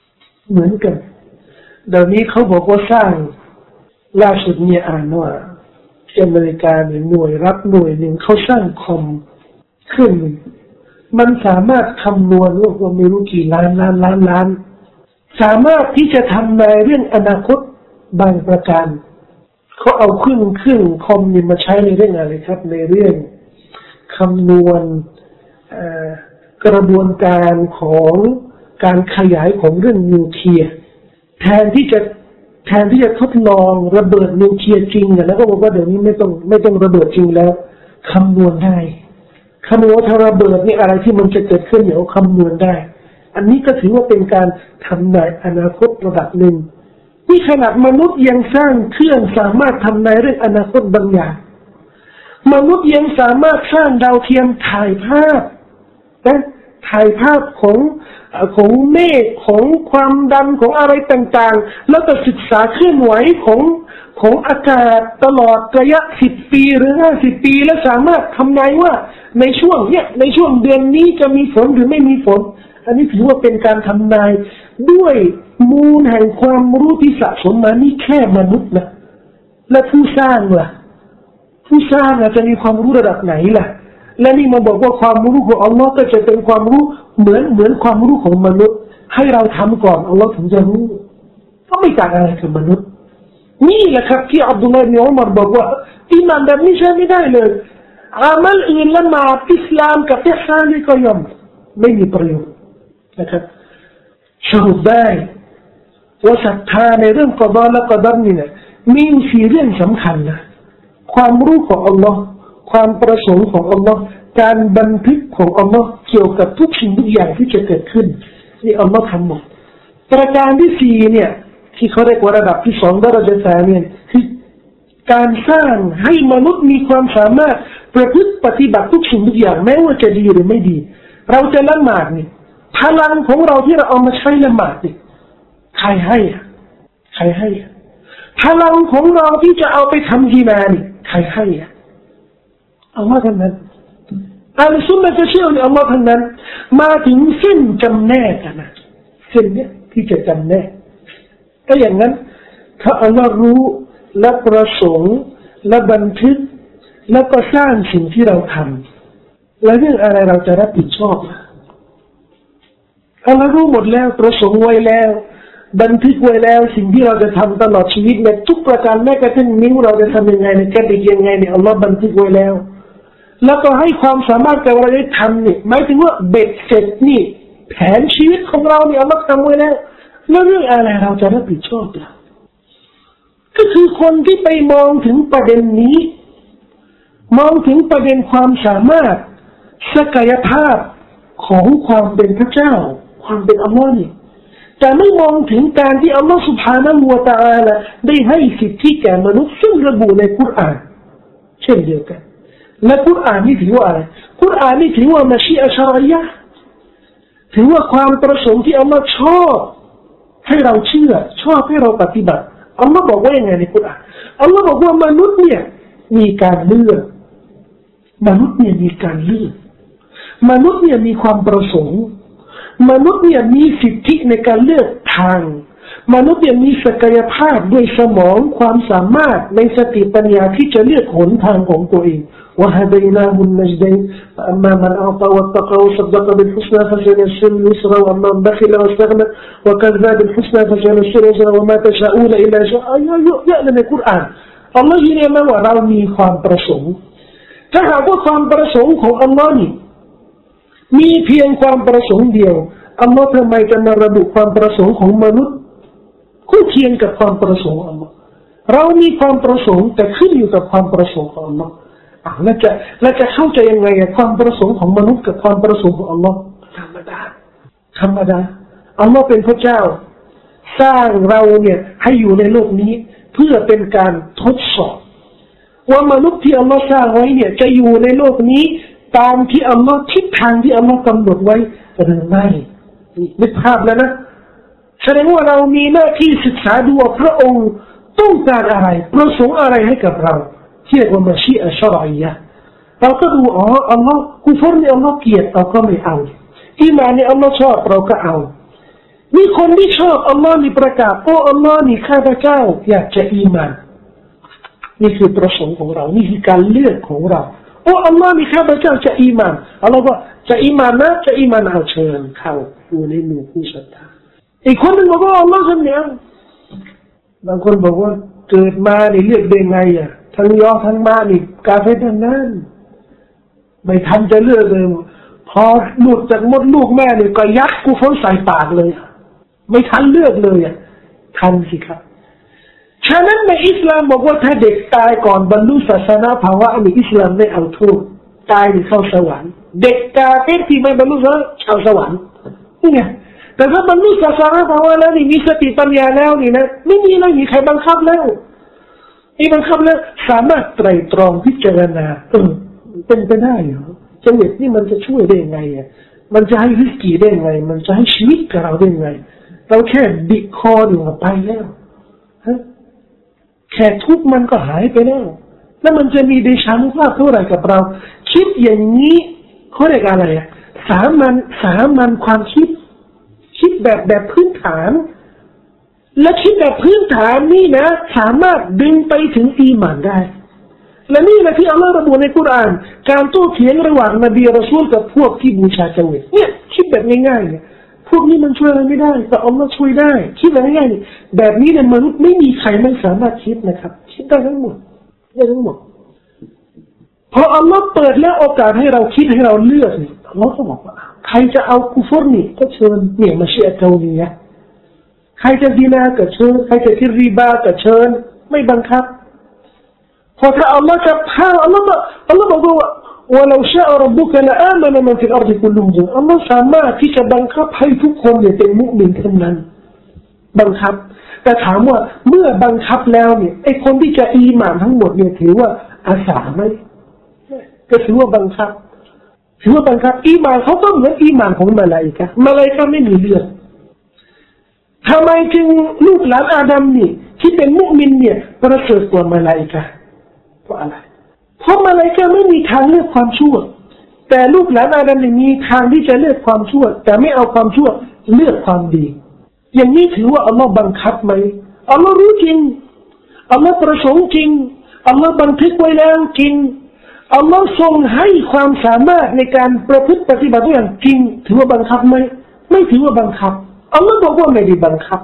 เดี๋ยวนี้เขาบอกว่าสร้างล่าสุดเนี่ยอ่านว่าอเมริกาเนี่ยหน่วยรับหน่วยหนึ่งเขาสร้างคอมขึ้นมันสามารถคำนวณว่าไม่รู้กี่ล้านสามารถที่จะทำในเรื่องอนาคตบางประการเขาเอาเครื่องคอมนี่มาใช้ในเรื่องอะไรครับในเรื่องคำนวณกระบวนการของการขยายของเรื่องนิวเคลียร์แทนที่จะทดลองระเบิดนิวเคลียร์จริงแล้วก็บอกว่าเดี๋ยวนี้ไม่ต้องระเบิดจริงแล้วคำนวณได้คำนวณถ้าระเบิดนี่อะไรที่มันจะเกิดขึ้นเดี๋ยวคำนวณได้อันนี้ก็ถือว่าเป็นการทำนายอนาคตระดับหนึ่งนี่ขนาดมนุษย์ยังสร้างเครื่องสามารถทำนายเรื่องอนาคตบางอย่างมนุษย์ยังสามารถสร้างดาวเทียมถ่ายภาพของเมฆของความดันของอะไรต่างๆแล้วก็ศึกษาเคลื่อนไหวของอากาศตลอดระยะ10 ปีหรือ50 ปีและสามารถทำนายว่าในช่วงเดือนนี้จะมีฝนหรือไม่มีฝนอันนี้ถือว่าเป็นการทำนายด้วยมูลแห่งความรู้ที่สะสมมานี่แค่มนุษย์นะและผู้สร้างล่ะจะมีความรู้ระดับไหนล่ะและนี่มาบอกว่าความรู้ของอัลลอฮ์ก็จะเป็นความรู้เหมือนความรู้ของมนุษย์ให้เราทำก่อนอัลลอฮ์ถึงจะรู้ก็ไม่ต่างอะไรกับมนุษย์นี่แหละครับที่อับดุลลอฮ์บินอุมัรบอกว่าอีหม่านแบบนี้ใช้ไม่ได้เลยอามัลอื่นละหมาดอิสลามกับอิหซานนี่ก็ย่อมไม่มีประโยชน์นะครับสรุปได้ว่าศรัทธาในเรื่องกอฎอและกอดัรนี่เนี่ยมี4เรื่องสำคัญนะความรู้ของอัลลอฮ์ความประสงค์ของอัลลอฮ์การบันทึกของอัลลอฮ์เกี่ยวกับทุกสิ่งทุกอย่างที่จะเกิดขึ้นนี่อัลลอฮ์ทำหมดประการที่4เนี่ยที่เขาเรียกว่าระดับที่2ดะเราะญะตานีคือการสร้างให้มนุษย์มีความสามารถประพฤติปฏิบัติทุกสิ่งทุกอย่างแม้ว่าจะดีหรือไม่ดีเราจะละหมาดนี่พลังของเราที่เราเอามาใช้ละหมาดนี่ใครให้พลังของเราที่จะเอาไปทำกีฬานี่ใครให้อัลลอฮ์ทั้งนั้นอัลซุนนะห์จะเชื่อในอัลลอฮ์ทั้งนั้นมาถึงเส้นจำแนกนะเส้นเนี้ยที่จะจำแนกถ้าอย่างนั้นถ้าอัลลอฮ์รู้และประสงค์และบันทึกแล้วก็สร้างสิ่งที่เราทำแล้วเรื่องอะไรเราจะรับผิดชอบอัลลอฮ์รู้หมดแล้วประสงค์ไว้แล้วบันทึกไว้แล้วสิ่งที่เราจะทำตลอดชีวิตในทุกประการแม้กระทั่งนิ้วเราจะทำยังไงในกระดิกยังไงเนี่ยอัลลอฮ์บันทึกไว้แล้วแล้วก็ให้ความสามารถแก่เราได้ทำนี่หมายถึงว่าเบ็ดเสร็จนี่แผนชีวิตของเราเนี่ยอัลลอฮ์ทำไว้แล้วแล้วเรื่องอะไรเราจะรับผิดชอบล่ะก็คือคนที่ไปมองถึงประเด็นนี้มองถึงประเด็นความสามารถศักยภาพของความเป็นพระเจ้าความเป็นอัลลอฮ์นี่แต่ไม่มองถึงการที่อัลลอฮฺ سبحانه และ تعالى ได้ให้สิทธิแก่มนุษย์ซึ่งระบุในกุรอานเช่นเดียวกันและกุรอานนี่ถือว่าอะไรกุรอานนี่ถือว่ามัชีอะห์ชะรออียะห์ถือว่าความประสงค์ที่อัลลอฮฺชอบให้เราเชื่อชอบให้เราปฏิบัติอัลลอฮฺบอกว่ายังไงในกุรอานอัลลอฮฺบอกว่ามนุษย์เนี่ยมีการเลือกมนุษย์เนี่ยมีการเลือกมนุษย์เนี่ยมีความประสงค์มนุษย์เนี่ยมีสิทธิในการเลือกทางมนุษย์เนี่ยมีศักยภาพด้วยสมองความสามารถในสติปัญญาที่จะเลือกหนทางของตัวเองوهديناه النجدين فأما من أعطى واتقى وصدق بالحسنى فسنيسره اليسرى وأما من بخل واستغنى وكذب بالحسنى فسنيسره اليسرى وما تشاءون إلا شاء ayaในกุรอานอัลลอฮ์ยืนยันว่าเรามีความประสงค์ถ้าหากว่าความประสงค์ของอัลลอฮ์นี่มีเพียงความประสงค์เดียวอัลลอฮ์ทำไมจะมาระบุความประสงค์ของมนุษย์คู่เคียงกับความประสงค์ของอัลลอฮ์เรามีความประสงค์แต่ขึ้นอยู่กับความประสงค์ของอัลลอฮ์แล้วจะเข้าใจยังไงความประสงค์ของมนุษย์กับความประสงค์ของอัลลอฮ์ธรรมดาอัลลอฮ์เป็นพระเจ้าสร้างเราเนี่ยให้อยู่ในโลกนี้เพื่อเป็นการทดสอบว่ามนุษย์ที่อัลลอฮ์สร้างไว้เนี่ยจะอยู่ในโลกนี้ตามที่อัลลอฮ์ทิศทางที่อัลลอฮ์กำหนดไว้หรือไม่นึกภาพแล้วนะแสดงว่าเรามีหน้าที่ศึกษาดูว่าพระองค์ต้องการอะไรประสงค์อะไรให้กับเราที่เรียกว่ามัชีอะห์ชะรออียะห์เราก็ดูอัลลอฮ์กุฟรเนี่ยอัลลอฮ์เกลียดเราก็ไม่เอาอีหม่านเนี่ยอัลลอฮ์ชอบเราก็เอามีคนที่ชอบอัลลอฮ์นี่ประกาศโอ้อัลลอฮ์นี่ข้าพเจ้าอยากจะอีหม่านนี่คือประสงค์ของเรานี่คือการเลือกของเราโอ้อัลลอฮ์นี่ข้าพเจ้าจะอีหม่านอัลลอฮ์ว่าจะอีหม่านนะจะอีหม่านเอาเชิญเข้าอยู่ในหมู่ผู้ศรัทธาอีกคนหนึ่งบอกว่าอัลลอฮ์ทำเนี่ยบางคนบอกว่าเกิดมาเนี่ยเลือกได้ไงอ่ะทั้งยอทั้งมานี่กาเฟรทั้งนั้นไม่ทันจะเลือกเลยพอหลุดจากมดลูกแม่เนี่ยก็ยัดกุฟรใส่ปากเลยไม่ทันเลือกเลยอ่ะทันสิครับฉะนั้นในอิสลามบอกว่าถ้าเด็กตายก่อนบรรลุศาสนาภาวะอันนี้อิสลามไม่เอาโทษตายนี่เข้าสวรรค์เด็กกาเฟรที่ไม่บรรลุศาสนาเข้าสวรรค์นี่ไงแต่ถ้าบรรลุศาสนาภาวะแล้วนี่มีสติปัญญาแล้วนี่นะไม่มีอะไรมีใครบังคับแล้วนี่บังคับแล้วสามารถไตร่ตรองพิจารณาเป็นไปได้เหรอชีวิตนี่มันจะช่วยได้ไงอ่ะมันจะให้ริสกีได้ไงมันจะให้ชีวิตกับเราได้ไงเราแค่บิดคออยู่กับไปแล้วแค่ทุกมันก็หายไปแล้วแล้วมันจะมีเดชานุภาพเท่าไหร่กับเราคิดอย่างนี้เขาเรียกอะไรอ่ะสามัญความคิดแบบพื้นฐานและคิดแบบพื้นฐานนี่นะสามารถดึงไปถึงอีหม่านได้และนี่แหละที่อัลลอฮฺระบุในกุรอานการโต้เถียงระหว่างนบีรอซูลกับพวกที่บูชาจวิตเนี่ยคิดแบบง่ายๆเนี่ยพวกนี้มันช่วยอะไรไม่ได้แต่อัลลอฮฺช่วยได้คิดแบบง่ายๆนี่แบบนี้เนี่ยมนุษย์ไม่มีใครไม่สามารถคิดนะครับคิดได้ทั้งหมดพออัลลอฮฺเปิดแล้วโอกาสให้เราคิดให้เราเลือกนี่อัลลอฮฺก็บอกว่าใครจะเอากุฟรนี่ก็เชิญเนี่ยมาเชื่อเกาหลีใครจะซินาก็เชิญใครจะกินริบาก็เชิญไม่บังคับพอถ้าอัลลอฮฺจะพาอัลลอฮฺบอกว่าولو شاء ربك لآمن من في الأرض كلهم جميعا อัลลอฮฺสามารถที่จะบังคับให้ทุกคนเนี่ยเป็นมุมินทั้งนั้นบังคับแต่ถามว่าเมื่อบังคับแล้วเนี่ยไอ้คนที่จะอีหม่านทั้งหมดเนี่ยถือว่าอาสาไหมก็ถือว่าบังคับอีหม่านเขาก็เหมือนอีหม่านของมลาอิกะห์ไม่มีเลือกทำไมจึงลูกหลานอาดัมนี่ที่เป็นมุมินเนี่ยประเสริฐกว่ามลาอิกะห์เพราะอะไรเพราะมลาอิกะห์ไม่มีทางเลือกความชั่วแต่ลูกหลานอาดัมนี่มีทางที่จะเลือกความชั่วแต่ไม่เอาความชั่วเลือกความดีอย่างนี้ถือว่าอัลลอฮ์บังคับไหมอัลลอฮ์รู้จริงอัลลอฮ์ประสงค์จริงอัลลอฮ์บันทึกไว้แล้วจริงอัลลอฮ์ทรงให้ความสามารถในการประพฤติปฏิบัติอย่างจริงถือว่าบังคับไหมไม่ถือว่าบังคับอัลลอฮ์บอกว่าไม่ได้บังคับ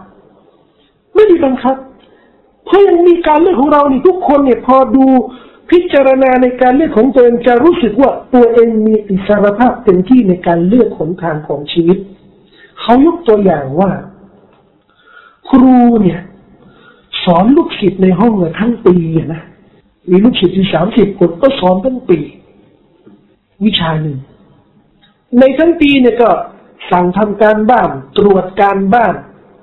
เพราะยังมีการเลือกของเรานี่ทุกคนเนี่ยพอดูพิจารณาในการเลือกของตัวเองจะรู้สึกว่าตัวเองมีอิสรภาพเต็มที่ในการเลือกหนทางของชีวิตเขายกตัวอย่างว่าครูเนี่ยสอนลูกศิษย์ในห้องทั้งปีนะมีลูกศิษย์ที่30 คนก็สอนทั้งปีวิชาหนึ่งในทั้งปีเนี่ยก็สั่งทำการบ้านตรวจการบ้าน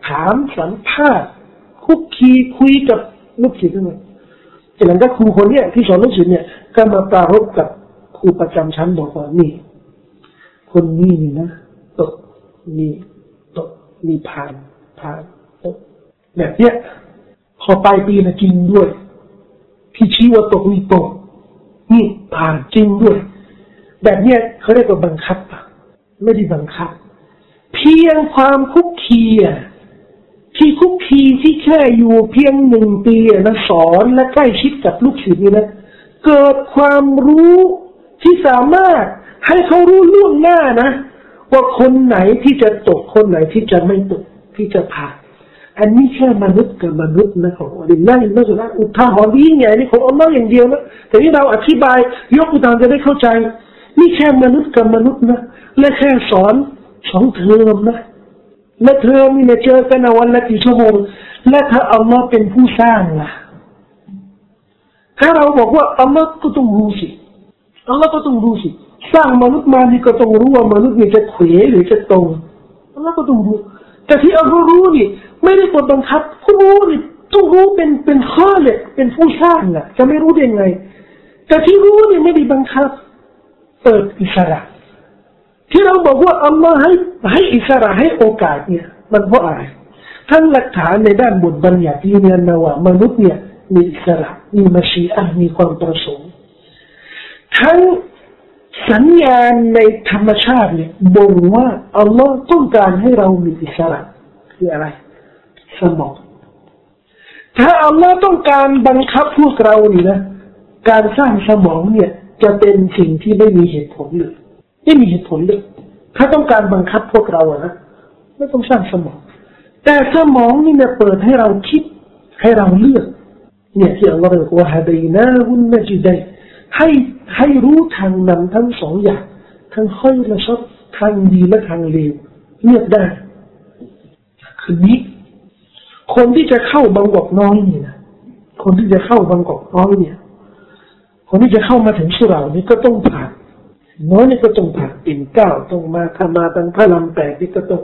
ถามสัมภาษณ์คุกคีคุยกับลูกศิษย์ด้วยหลังจากครูคนเนี้ยที่สอนลูกศิษย์เนี่ยก็มาปรารภกับครูประจำชั้นบอกว่านี่คนนี้นี่นะตกนี่ผ่านตกแบบเนี้ยพอปลายปีนะจริงด้วยที่ชี้ว่าตกนี่ตกนี่ผ่านจริงด้วยแบบเนี้ยเขาเรียกว่าบังคับไม่ได้บังคับเพียงความคุกคีที่คุกคีที่แค่อยู่เพียง1 ปีนะสอนและใกล้ชิดกับลูกศิษย์นี่นะเกิดความรู้ที่สามารถให้เขารู้ล่วงหน้านะว่าคนไหนที่จะตกคนไหนที่จะไม่ตกที่จะผ่านอันนี้แค่มนุษย์กับมนุษย์นะของอัลลอฮ์นะสุดท้ายอุทาหรณ์ยิ่งใหญ่นี่ของอัลลอฮ์อย่างเดียวนะแต่ที่เราอธิบายยกอุทาหรณ์จะได้เข้าใจนี่แค่มนุษย์กับมนุษย์นะและแค่สอน2 เทอมนะและเทอมนี่เจอกันวันละกี่ชั่วโมงและถ้าอัลลอฮ์เป็นผู้สร้างล่ะถ้าเราบอกว่าอัลลอฮ์ก็ต้องรู้สิอัลลอฮ์ก็ต้องรู้สิสร้างมนุษย์มานี่ก็ต้องรู้ว่ามนุษย์นี่จะเขวหรือจะตรงอัลลอฮ์ก็ต้องรู้แต่ที่อัลลอฮ์รู้นี่ไม่ได้กดบังคับผู้รู้นี่ต้องรู้เป็นข้อเลยเป็นผู้สร้างน่ะจะไม่รู้ได้ไงแต่ที่รู้นี่ไม่ได้บังคับเปิดอิสระที่เราบอกว่าอัลลอฮ์ให้อิสระให้โอกาสเนี่ยมันเพราะอะไรทั้งหลักฐานในด้านบทบัญญัติยืนยันนะว่ามนุษย์เนี่ยมีอิสระมีมัชีอะห์มีความประสงค์ทั้งสัญญาณในธรรมชาติเนี่ยบ่งว่าอัลลอฮ์ต้องการให้เรามีอิสระคืออะไรสมองถ้าอัลลอฮ์ต้องการบังคับพวกเรานี่นะการสร้างสมองเนี่ยจะเป็นสิ่งที่ไม่มีเหตุผลเลยไม่มีเหตุผลเลยถ้าต้องการบังคับพวกเรานะไม่ต้องสร้างสมองแต่สมองนี่เนี่ยเปิดให้เราคิดให้เราเลือกเนี่ยที่อัลลอฮ์เรียกว่าฮะดีนาฮุนนะจิดัยให้รู้ทางนำทั้ง2 อย่างทั้งค่อยและชอบทางดีและทางเลวเลือกได้คือนี้คนที่จะเข้าบางกอกน้อยนี่นะคนที่จะเข้าบางกอกน้อยเนี่ยคนที่จะเข้ามาถึงสุเหร่านี่ก็ต้องผ่านน้อยนี่ก็ต้องผ่านปิ่นเกล้าต้องมาทำมาตั้งพระลำ8นี่ก็ต้อง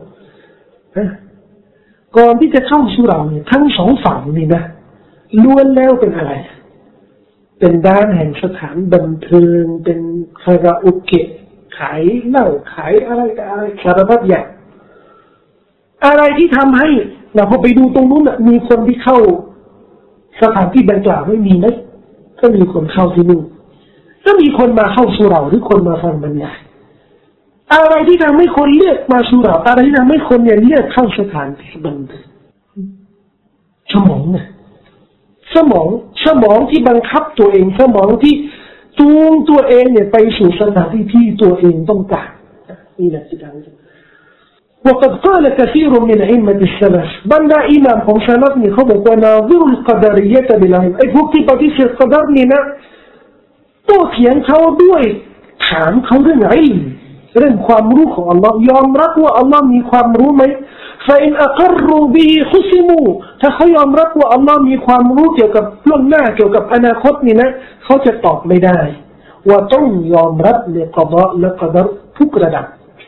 ก่อนที่จะเข้าสุเหร่าเนี่ยทั้ง2 ฝั่งนี่นะล้วนแล้วเป็นอะไรเป็นด้านแห่งสถานบันเทิงเป็นคาราโอเกะขายเหล้าขายอะไรสารพัดอย่างอะไรที่ทำให้เราพอไปดูตรงนู้นน่ะมีคนที่เข้าสถานที่ดังกล่าวไม่มีไหมก็มีคนเข้าที่นู่นก็มีคนมาเข้าสุเหร่าหรือคนมาฟังบรรยายอะไรที่ทำให้คนเลือกมาสุเหร่าอะไรที่ทำให้คนเนี่ยเลือกเข้าสถานที่บันเทิงสมองเนี่ยสมองที่บังคับตัวเองสมองที่จูงตัวเองเนี่ยไปสู่สถานที่ที่ตัวเองต้องการนี่แหละที่ดังوقد قال كثير من أئمة السلف บรรดาอิหม่ามของซะลัฟเนี่ยเขาบอกว่านาซิรุลกอดาริยะฮ์บิลอิลมไอ้พวกที่ปฏิเสธกอดารนี่นะโต้เถียงเขาด้วยถามเขาเรื่องอิลมเรื่องความรู้ของอัลลอฮ์ยอมรับว่าอัลลอฮ์มีความรู้ไหมفإن أقروا به خصموا ถ้าเขายอมรับว่าอัลลอฮ์มีความรู้เกี่ยวกับล่วงหน้าเกี่ยวกับอนาคตนี่นะเขาจะตอบไม่ได้ว่าต้องยอมรับในกอฎอและกอดารทุกระดับ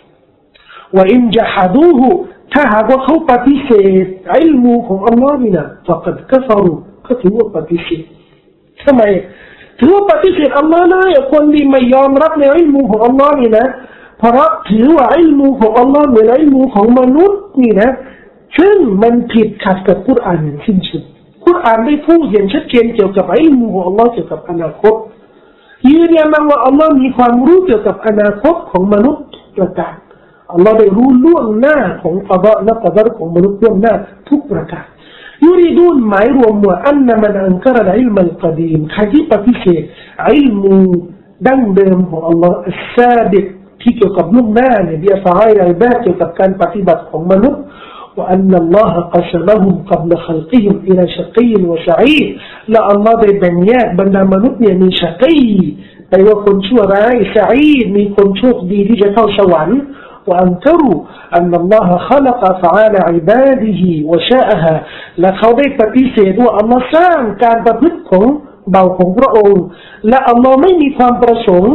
وإن جحدوه ถ้าหากว่าเขาปฏิเสธอิลมูของอัลลอฮ์นี่นะ فقد كفروا ก็ถือว่าปฏิเสธทำไมถือว่าปฏิเสธอัลลอฮ์นะคนที่ไม่ยอมรับในอิลมูของอัลลอฮ์นี่นะเพราะถือว่าอิลมูของอัลลอฮ์เหมือนอิลมูของมนุษย์นี่นะซึ่งมันผิดขัดกับกุรอานอย่างสิ้นเชิงกุรอานได้พูดอย่างชัดเจนเกี่ยวกับอิลมูของอัลลอฮ์เกี่ยวกับอนาคตยืนยันว่าอัลลอฮ์มีความรู้เกี่ยวกับอนาคตของมนุษย์ประการอัลลอฮ์ได้รู้ล่วงหน้าของกอฎอและกอดารของมนุษย์ล่วงหน้าทุกประการยูริดูนหมายรวมว่าอันนั้นมันอันกรรอิลมัลกดีมใครที่ปฏิเสธอิลมูดั้งเดิมของอัลลอฮ์อัสซาบิกที่เกี่ยวกับล่วงหน้าเนี่ยบิอัฟอาอิลอิบาดเกี่ยวกับการปฏิบัติของมนุษย์ว่าอันนัลลอฮะกัสมะฮุมกับละขัลกิฮิมอิลาชักีนวะซะอีดและอัลลอฮ์ได้แบ่งแยกบรรดามนุษย์เนี่ยมีชักีแปลว่าคนชั่วร้ายซะอีดมีคนโชคดีที่จะเข้าสวรรค์وأنكروا أن الله خلق أفعال عباده وشاءها และเขาได้ปฏิเสธว่าอัลลอฮ์สร้างการประพฤติของเบาของพระองค์และอัลลอฮ์ไม่มีความประสงค์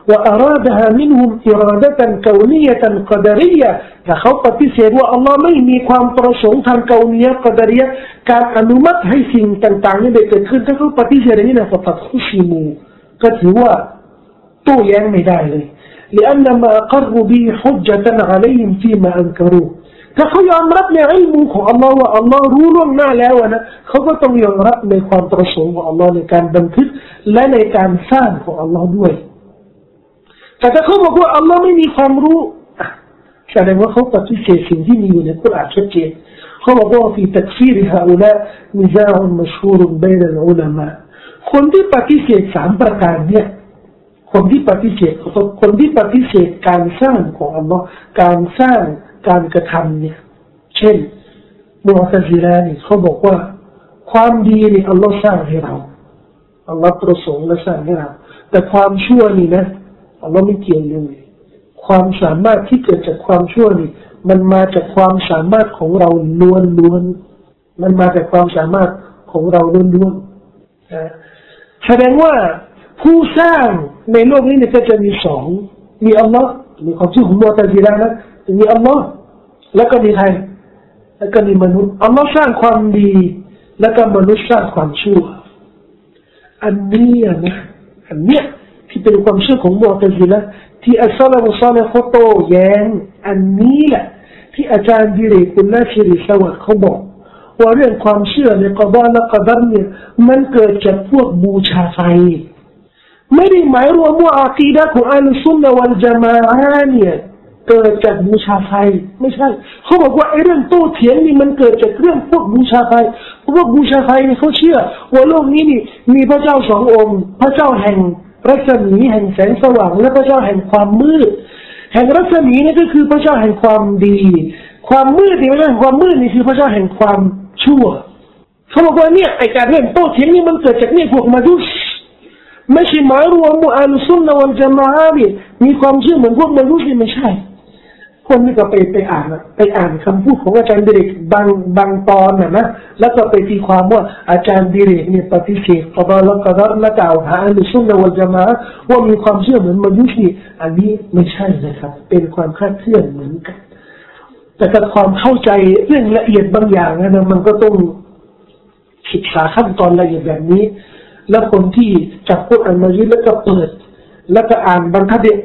وأرادها منهم إرادة كونية قدرية แต่เขาปฏิเสธว่าอัลลอฮ์ไม่มีความประสงค์ทางกาวนียะกอดารียะห์การอนุมัติให้สิ่งต่างๆนี้ได้เกิดขึ้นถ้าเขาปฏิเสธอย่างนี้นะฟะตัดคุชิมูก็ถือว่าโต้แย้งไม่ได้เลย لأن ما أقروا به حجة عليهم فيما أنكروه ถ้าเขายอมรับในอิลมุของอัลลอฮ์ว่าอัลลอฮ์รู้ล่วงหน้าแล้วนะเขาก็ต้องยอมรับในความประสงค์ของอัลลอฮ์ในการบันทึกและในการสร้างของอัลลอฮ์ด้วยแต่ถ้าเขาบอกว่าอัลลอฮ์ไม่มีความรู้แสดงว่าเขาปฏิเสธสิ่งที่มีอยู่ในกุรอานชัดเจนเขาบอกว่าفي تكفير هؤلاء نزاع مشهور بين العلماء คนที่ปฏิเสธ3ประการเนี่ยคนที่ปฏิเสธการสร้างของอัลลอฮ์การสร้างการกระทำเนี่ยเช่นมุอ์ตะซิละห์นี่เขาบอกว่าความดีนี่อัลลอฮ์สร้างให้เราอัลลอฮ์ประสงค์และสร้างให้เราแต่ความชั่วนี่นะอัลลอฮ์ไม่เกี่ยวเลยความสามารถที่เกิดจากความชั่วนี่มันมาจากความสามารถของเราล้วนๆมันมาจากความสามารถของเราล้วนๆแสดงว่าผู้สร้างในโลกนี้เนี่ยก็จะมีสองมีอัลลอฮ์มีความเชื่อของมุอ์ตะซิละห์นะมีอัลลอฮ์แล้วก็มีใครแล้วก็มีมนุษย์อัลลอฮ์สร้างความดีแล้วก็มนุษย์สร้างความชั่วอันนี้นะอันเนี้ยที่เป็นความเชื่อของมุอ์ตะซิละห์ที่อัสซาลามุศอลิห์เขาโต้แย้งอันนี้แหละที่อาจารย์ดิเรกุลนาชิริสวัสดิ์เขาบอกว่าเรื่องความเชื่อในกอฎอและกอดัรเนี่ยมันเกิดจากพวกบูชาไฟไม่ได้หมายรวมว่าอากีดะห์ของอัลซุนนะวัลญะมาอะห์เนี่ยเกิดจากบูชาไฟไม่ใช่เขาบอกว่าไอ้เรื่องโต้เถียงนี่มันเกิดจากเรื่องพวกบูชาไฟพวกบูชาไฟนี่เขาเชื่อว่าโลกนี้นี่มีพระเจ้าสององค์พระเจ้าแห่งรัศมีแห่งแสงสว่างและพระเจ้าแห่งความมืดแห่งรัศมีนี่ก็คือพระเจ้าแห่งความดีความมืดนี่ไม่ใช่ความมืดนี่คือพระเจ้าแห่งความชั่วเขาบอกว่าเนี่ยไอ้การเรื่องโต้เถียงนี่มันเกิดจากเนี่ยพวกมาดุสไม่ใช่หมายรวมว่าอัลซุนนะวัลญะมาอะห์นี่มีความเชื่อเหมือนพวกมาดุสนี่ไม่ใช่คนนี่ก็ไปอ่านคำพูดของอาจารย์ดิเรกบางตอนนะแล้วก็ไปตีความว่าอาจารย์ดิเรกเนี่ยปฏิเสธกอฎอและกอดัรและกล่าวหาอัลซุนนะวัลญะมาอะห์ว่ามีความเชื่อเหมือนมาดุสนี่อันนี้ไม่ใช่นะครับเป็นความคลาดเคลื่อนเหมือนกันแต่ถ้าความเข้าใจเรื่องละเอียดบางอย่างนะมันก็ต้องศึกษาขั้นตอนละเอียดแบบนี้แล้วคนที่จับกุรอานมายึดแล้วก็เปิดแล้วก็อ่านบรรทัดเดียว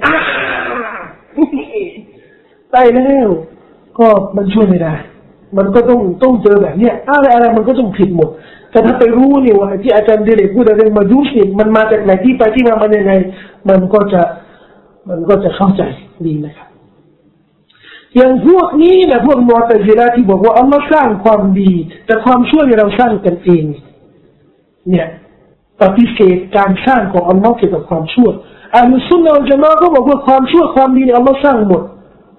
ได้แล้วก็มันช่วยไม่ได้มันก็ต้องเจอแบบเนี้ยอะไรมันก็ต้องผิดหมดแต่ถ้าไปรู้นี่ว่าที่อาจารย์ดิเรกพูดเรื่องมาดูสิมันมาจากไหนที่ไปที่มามันยังไงมันก็จะเข้าใจดีนะครับอย่างพวกนี้นะพวกมุอ์ตะซิละห์ที่บอกว่าอัลลอฮ์สร้างความดีแต่ความชั่วเราสร้างกันเองเนี่ยปฏิเสธการสร้างของอัลลอฮ์เกี่ยวกับความชั่วอัลซุนนะวัลญะมาอะห์ก็บอกว่าความชั่วความดีอัลลอฮ์สร้างหมด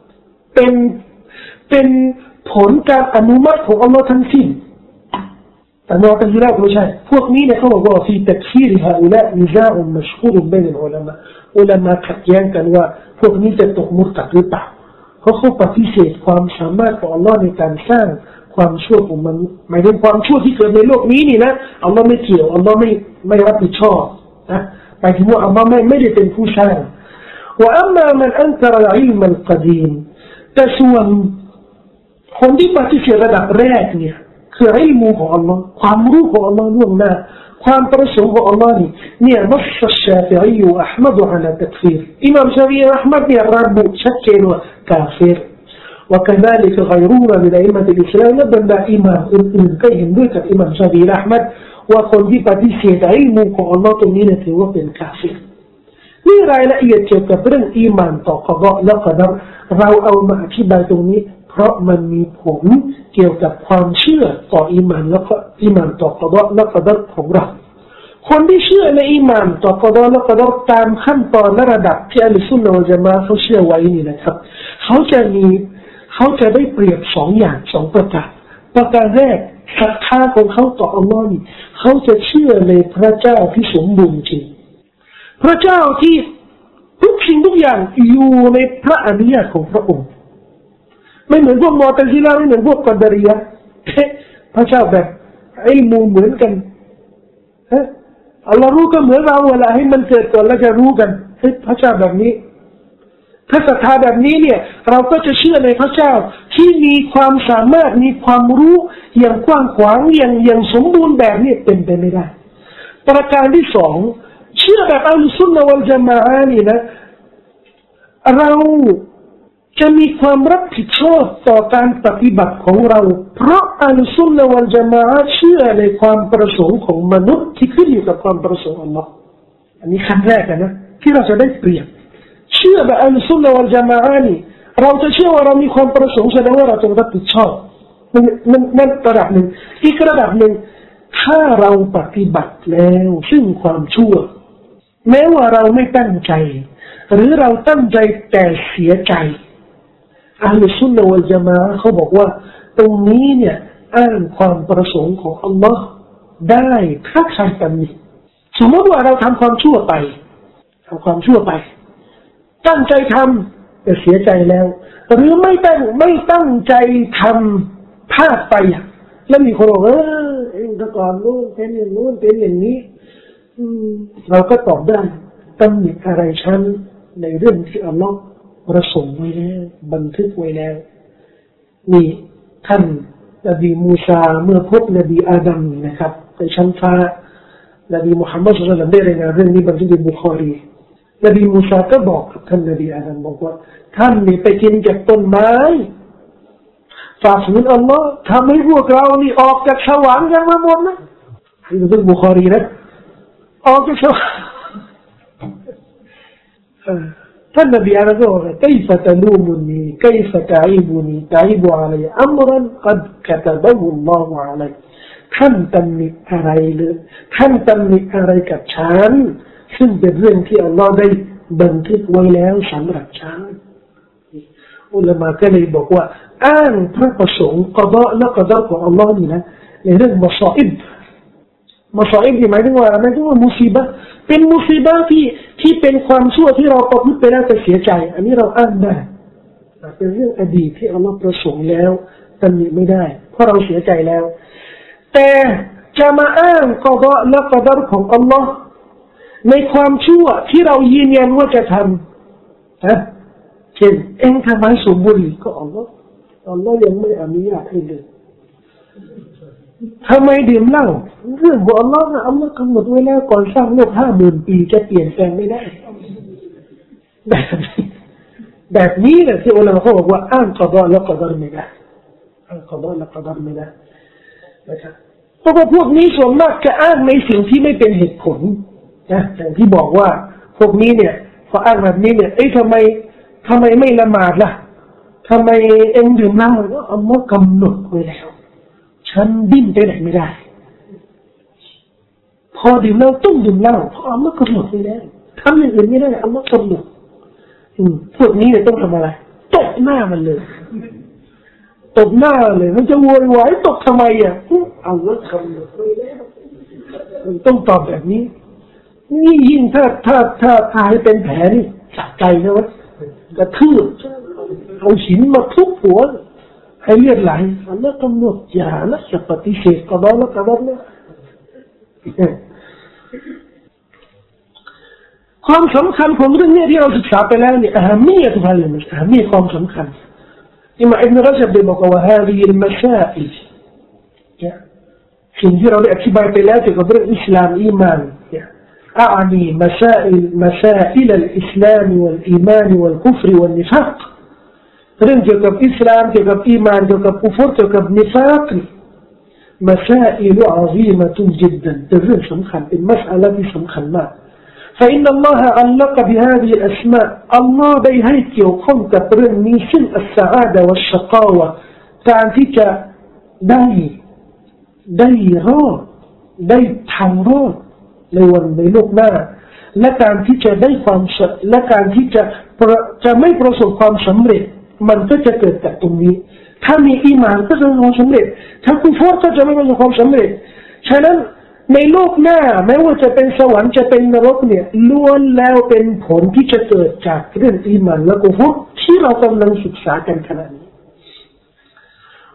เป็นผลการอนุมัติของอัลลอฮ์ทั้งสิ้นแต่มุอ์ตะซิละห์ไม่ใช่พวกนี้เนี่ยเขาบอกว่าฟีตักฟีรฮาอุลานิซาอุมัชฮูรุบัยนัลอุลามะอุลามะขัดแย้งกันว่าพวกนี้จะตกมุรตัดหรือเปล่าเพราะเขาปฏิเสธความสามารถของอัลลอฮ์ในการสร้างความชั่วของมันหมายถึงความชั่วที่เกิดในโลกนี้นี่นะอัลลอฮ์ไม่เกี่ยวอัลลอฮ์ไม่รับผิดชอบนะหมายถึงว่าอัลลอฮ์ไม่ได้เป็นผู้สร้างว่าอัมมามันอันกะรออิลมัลกอดีมแต่ส่วนคนที่ปฏิเสธระดับแรกเนี่ยคืออิลมูของอัลลอฮ์ความรู้ของอัลลอฮ์ล่วงหน้าความประสงค์ของอัลลอฮ์เนี่ยนัสชาฟิอีวะอัห์มัดอะลาตักฟีรอิหม่ามชาฟิอีอัห์มัดเนี่ยระบุชัดเจนว่ากาเฟรوكذلك غيرهما من أئمة الإسلام بل إمامอื่นๆก็เห็นด้วยกับอิหม่ามชาฟิอีอะห์มัดว่าคนที่ปฏิเสธอิลมูของอัลลอฮ์ตรงนี้เนี่ยถือว่าเป็นกาเฟรนี่รายละเอียดเกี่ยวกับเรื่องอีหม่านต่อกอฎอและกอดัรเราเอามาอธิบายตรงนี้เพราะมันมีผลเกี่ยวกับความเชื่อต่ออีหม่านและก็อีหม่านต่อกอฎอและกอดัรของเราคนที่เชื่อในอีหม่านต่อกอฎอและกอดัรตามขั้นตอนและระดับที่อัลซุนนะวัลญะมาอะห์เขาเชื่อไว้นี่นะครับเขาจะได้เปรียบ2 อย่าง 2 ประการแรกศรัทธาของเขาต่ออัลลอฮ์นี่เขาจะเชื่อในพระเจ้าที่สมบูรณ์จริงพระเจ้าที่ทุกสิ่งทุกอย่างอยู่ในพระอนุญาตของพระองค์ไม่เหมือนพวกมุอ์ตะซิละห์ไม่เหมือนพวกกอดารียะห์พระเจ้าแบบอิลมูเหมือนกันอัลลอฮ์รู้ก็เหมือนเราเวลาให้มันเกิดก่อนแล้วจะรู้กันเฮ้ยพระเจ้าแบบนี้ถ้าศรัทธาแบบนี้เนี่ยเราก็จะเชื่อในพระเจ้าที่มีความสามารถมีความรู้อย่างกว้างขวางอย่างสมบูรณ์แบบนี้เป็นไปไม่ได้ประการที่สองเชื่อแบบอัลซุนนะวัลญะมาอะห์นี่นะเราจะมีความรับผิดชอบต่อการปฏิบัติของเราเพราะอัลซุนนะวัลญะมาอะห์เชื่อในความประสงค์ของมนุษย์ที่ขึ้นอยู่กับความประสงค์อัลลอฮ์อันนี้ขั้นแรกนะที่เราจะได้เปรียบเชื่อแบบอัลซุนนะวัลญะมาอะห์นี่เราจะเชื่อว่าเรามีความประสงค์แสดงว่าเราจะรับผิดชอบนั่นระดับหนึ่งอีกระดับหนึ่งถ้าเราปฏิบัติแล้วซึ่งความชั่วแม้ว่าเราไม่ตั้งใจหรือเราตั้งใจแต่เสียใจอัลซุนนะวัลญะมาอะห์เขาบอกว่าตรงนี้เนี่ยอ้างความประสงค์ของอัลลอฮ์ได้ถ้าใครตำหนิสมมติว่าเราทำความชั่วไปตั้งใจทำแต่เสียใจแล้วหรือไม่ตั้งใจทำพลาดไปแล้วมีคนบอกแต่ก่อนนู้นเป็นอย่างนู้นเป็นอย่างนี้เราก็ตอบได้ตำหนิอะไรฉันในเรื่องที่อัลลอฮ์ประสงค์ไว้แล้วบันทึกไว้แล้วนี่ท่านนบีมูซาเมื่อพบนบีอาดัมนะครับในชั้นฟ้านบีมุฮัมมัดศ็อลลัลลอฮุอะลัยฮิวะซัลลัมได้รายงานเรื่องนี้บันทึกในบุคอรีนบีมูซาก็บอกกับท่านนบีอาดัมบอกว่าท่านนี่ไปกินจากต้นไม้ฝ่าฝืนอัลลอฮ์ทำให้พวกเรานี่ออกจากสวรรค์กันมาหมดนะนี่เป็นบุคอรีนะออกจากสวรรค์ท่านนบีอาดัมก็บอกว่าكيف تلومني كيف تعيبني تعيب علي أمرا قد كتبه الله علي ท่านตำหนิอะไรเลยท่านตำหนิอะไรกับฉันซึ่งเป็นเรื่องที่อัลลอฮ์ได้บันทึกไว้แล้วสำหรับฉันอุลามะก็เลยบอกว่าอ้างพระประสงค์กอฎอและกอฎอของอัลลอฮ์นี่นะในเรื่องมัศอิบหมายถึงว่ามุซีบะห์เป็นมุซีบะห์ที่เป็นความชั่วที่เราประพฤติไปแล้วแต่เสียใจอันนี้เราอ้างได้เป็นเรื่องอดีตที่อัลลอฮ์ประสงค์แล้วตำหนิไม่ได้เพราะเราเสียใจแล้วแต่จะมาอ้างกอฎอและกอฎอของอัลลอฮ์ในความชั่วที่เรายืนยันว่าจะทำเช่นเองทำไมสูบบุหรี่ก็อัลลอฮ์ยังไม่อนุญาตให้เลยทำไมดื่มเหล้าเรื่องของอัลลอฮ์นะอัลลอฮ์กำหนดไว้แล้วก่อนสร้างโลก50,000 ปีจะเปลี่ยนแปลงไม่ได้แบบนี้แหละที่อุลามะเขาบอกว่าอ้างกอฎอและกอฎอไม่ได้อ้างกอฎอและกอฎอไม่ได้นะครับเพราะว่าพวกนี้ส่วนมากจะอ้างในสิ่งที่ไม่เป็นเหตุผลนะอย่างที่บอกว่าพวกนี้เนี่ยพออ้างแบบนี้เนี่ยทำไมไม่ละหมาดล่ะทำไมเอ็งดื่มเหล้าก็อัลลอฮ์กำหนดไว้แล้วฉันดิ้นไปไหนไม่ได้พอดื่มเหล้าต้องดื่มเหล้าเพราะอัลลอฮ์กำหนดไว้แล้วทำอย่างอื่นไม่ได้อัลลอฮ์กำหนดพวกนี้เนี่ยต้องทำอะไรตบหน้ามันเลยตบหน้าเลยมันจะโวยวายตบทำไมอัลลอฮ์กำหนดไว้แล้วต้องตอบแบบนี้นี่ยิ่งถ้าให้เป็นแผลนี่สะใจนะวะกระทืบเอาหินมาทุบหัวให้เลือดไหลอัลลอฮ์กำหนดอย่านะอย่าปฏิเสธกอฎอและกอฎอนะความสำคัญของเรื่องนี้ที่เราศึกษาไปแล้วเนี่ยأهمية هذا المسألة أهميةความสำคัญإما ابن رجبได้บอกว่า هذه المسائل สิ่งที่เราได้อธิบายไปแล้วเกี่ยวกับเรื่องอิสลามอีมานأعني مسائل الإسلام والإيمان والكفر والنفاق เรื่องเกี่ยวกับอิสลามเกี่ยวกับอีมานเกี่ยวกับกุฟรเกี่ยวกับนิฟาก مسائل عظيمة جدا เป็นเรื่องสำคัญเป็นมัสอะละห์ที่สำคัญมาก فإن الله علق بهذه الأسماء الله ได้ให้เกี่ยวข้องกับเรื่องนี้ซึ่งالسعادة والشقاوة การที่จะได้รอดได้ทางรอดในวันในโลกหน้าและการที่จะได้ความและการที่จะไม่ประสบความสำเร็จมันก็จะเกิดจากตรงนี้ถ้ามีอีหม่านก็จะประสบความสำเร็จถ้ากุฟรก็จะไม่ประสบความสำเร็จฉะนั้นในโลกหน้าแม้ว่าจะเป็นสวรรค์จะเป็นนรกเนี่ยล้วนแล้วเป็นผลที่จะเกิดจากเรื่องอีหม่านและกุฟรที่เรากำลังศึกษากันขณะนี้